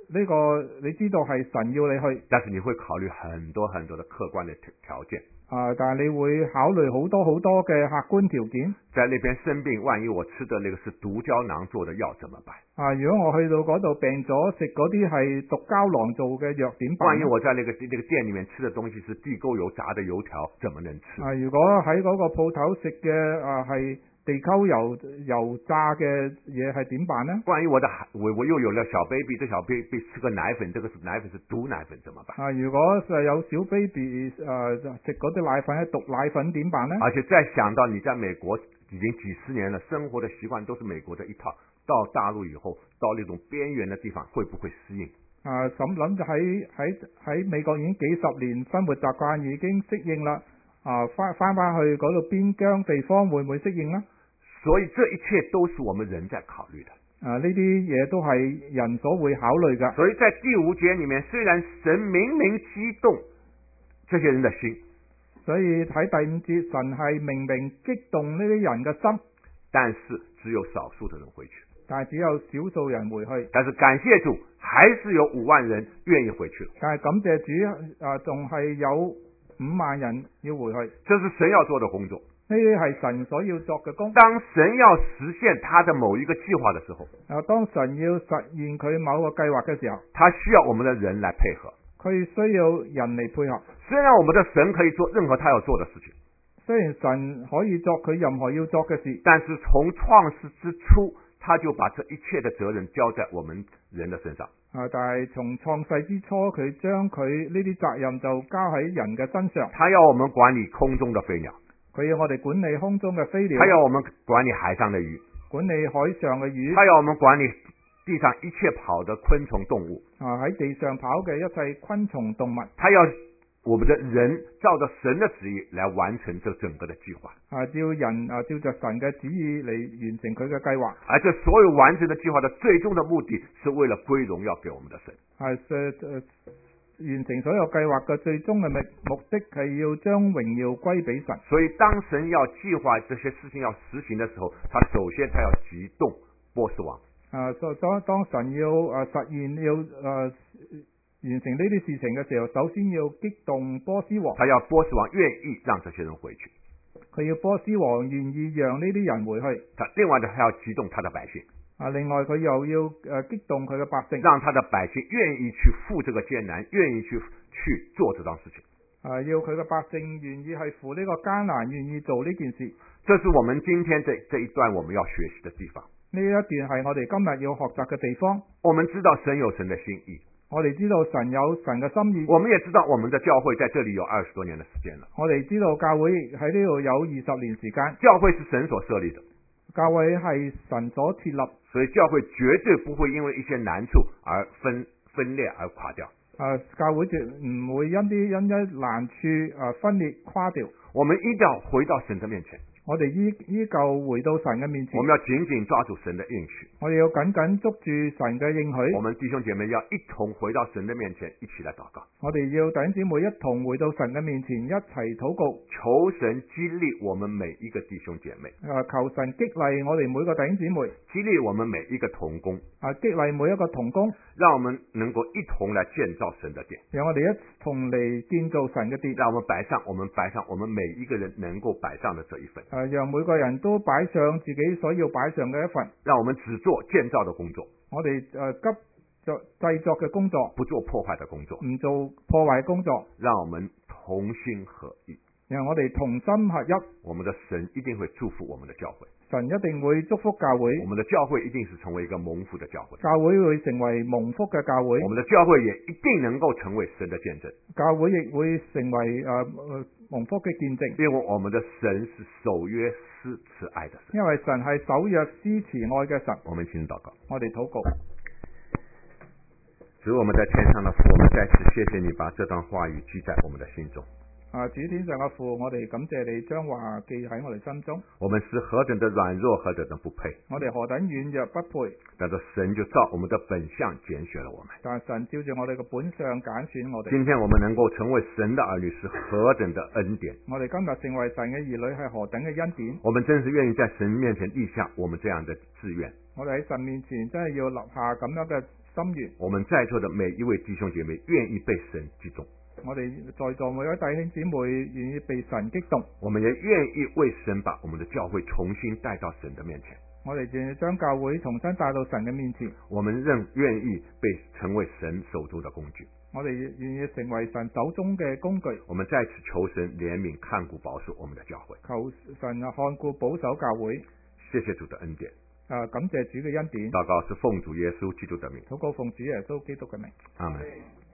呢個你知道係神要你去， 但是你會考慮很多很多的客觀的條件。 啊！但係你會考慮好多好多嘅客觀條件。 在那邊生病，萬一我吃的那個是毒膠囊做的藥怎麼辦？ 啊！如果我去到嗰度病咗，食嗰啲係毒膠囊做嘅藥點辦？ 萬一我在那個那個店裡面吃的東西是地溝油炸的油條，怎麼能吃？ 啊！如果喺嗰個鋪頭食嘅啊係地溝油油炸嘅嘢係點辦呢？ 萬一我的我我又有了小 baby， 這小 baby 吃個奶粉，這個是奶粉是毒奶粉，怎麼辦？ 啊！如果係有小 baby 誒食嗰啲奶粉係毒奶粉點辦呢？ 而且再想到你在美國已經幾十年了，生活的習慣都是美國的一套，到大陸以後到那種邊緣的地方會不會適應？ 啊！咁諗就喺喺喺美國已經幾十年生活習慣已經適應啦。啊！翻翻翻去嗰度邊疆地方會唔會適應呢？ 所以這一切都是我們人在考慮的。 啊！呢啲嘢都係人所會考慮㗎。 所以在第五節裡面，雖然神明明激動這些人的心， 所以喺第五節神係明明激動呢啲人嘅心， 但是只有少數的人回去。 但係只有少數人回去。 但是感謝主，還是有五萬人願意回去。 但係感謝主啊，仲係有五萬人要回去。 這是神要做的工作。 呢啲係神所要作嘅工。 當神要實現他的某一個計劃的時候， 啊，當神要實現佢某個計劃嘅時候， 他需要我們的人來配合。 佢需要人嚟配合。 雖然我們的神可以做任何他要做的事情， 雖然神可以作佢任何要作嘅事， 但是從創世之初，他就把這一切的責任交在我們人的身上。 啊！但係從創世之初，佢將佢呢啲責任就交喺人嘅身上。 他要我們管理空中的飛鳥。 佢要我哋管理空中嘅飛鳥， 他要我們管理海上的魚， 管理海上嘅魚， 他要我們管理地上一切跑的昆蟲動物， 啊喺地上跑嘅一切昆蟲動物， 他要我們的人照着神的旨意來完成這整個的計劃， 啊照人啊照着神嘅旨意嚟完成佢嘅計劃， 而這所有完成的計劃的最終的目的是為了歸榮耀給我們的神， 係誒、呃完成所有計劃嘅最終嘅目目的係要將榮耀歸俾神。 所以當神要計劃這些事情要實行的時候，他首先他要激動波斯王。 啊，當當神要誒實現要誒、呃、完成呢啲事情嘅時候，首先要激動波斯王。 他要波斯王願意讓這些人回去。 佢要波斯王願意讓呢啲人回去。 他另外呢，他要激動他的百姓。 啊！另外佢又要誒激動佢嘅百姓， 讓他的百姓願意去負這個艱難，願意去去做這檔事情。 啊！要佢嘅百姓願意係負呢個艱難，願意做呢件事。 這是我們今天這這一段我們要學習的地方。 呢一段係我哋今日要學習嘅地方。 我們知道神有神的心意， 我哋知道神有神嘅心意。 我們也知道我們的教會在這裡有二十多年的時間了。 我哋知道教會喺呢度有二十年時間。 教會是神所設立的。 教會係神所設立， 所以教會絕對不會因為一些難處而分分裂而垮掉。 啊，教會絕唔會因啲因一難處啊分裂垮掉。 我們一定要回到神的面前。 我哋依依舊回到神嘅面前。 我們要緊緊抓住神的應許。 我哋要緊緊捉住神嘅應許。 我們弟兄姐妹要一同回到神的面前，一起來禱告。 我哋要弟兄姊妹一同回到神嘅面前，一齊禱告， 求神激勵我們每一個弟兄姐妹。 啊，求神激勵我哋每個弟兄姊妹， 激勵我們每一個同工。 啊，激勵每一個同工， 讓我們能夠一同來建造神的殿。 讓我哋一同嚟建造神嘅殿。 讓我們擺上，我們擺上我們每一個人能夠擺上的這一份。 啊，讓每個人都擺上自己所要擺上嘅一份。 讓我們只做建造的工作。 我哋誒急作製作嘅工作， 不做破壞的工作。 唔做破壞工作。 讓我們同心合意。 讓我哋同心合一。 我們的神一定會祝福我們的教會。 神一定會祝福教會。 我們的教會一定是成為一個蒙福的教會。 教會會成為蒙福嘅教會。 我們的教會也一定能夠成為神的見證。 教會亦會成為誒、呃、蒙福嘅見證。 因為我們的神是守約施慈愛的神。 因為神係守約施慈愛嘅神。 我們請禱告。 我哋禱告。 主，我們在天上的父，我們再次謝謝你把這段話語記在我們的心中。 啊，主天上嘅父，我哋感謝你將話記喺我哋心中。 我們是何等的軟弱，何等的不配。 我哋何等軟弱不配。 但是神就照我們的本相揀選了我們。 但係神照住我哋嘅本相揀選我哋。 今天我們能夠成為神的兒女，是何等的恩典。 我哋今日成為神嘅兒女，係何等嘅恩典。 我們真是願意在神面前立下我們這樣的志願。 我哋喺神面前真係要立下咁樣嘅心願。 我們在座的每一位弟兄姐妹願意被神擊動， 我哋在座每位弟兄姊妹願意被神擊動， 我們也願意為神把我們的教會重新帶到神的面前。 我哋願意將教會重新帶到神嘅面前。 我們仍願意被成為神手中的工具。 我哋願意成為神手中嘅工具。 我們在此求神憐憫看顧保守我們的教會。 求神啊看顧保守教會。 謝謝主的恩典。 啊，感謝主嘅恩典。 禱告是奉主耶穌基督的名。 禱告奉主耶穌基督嘅名。 阿門。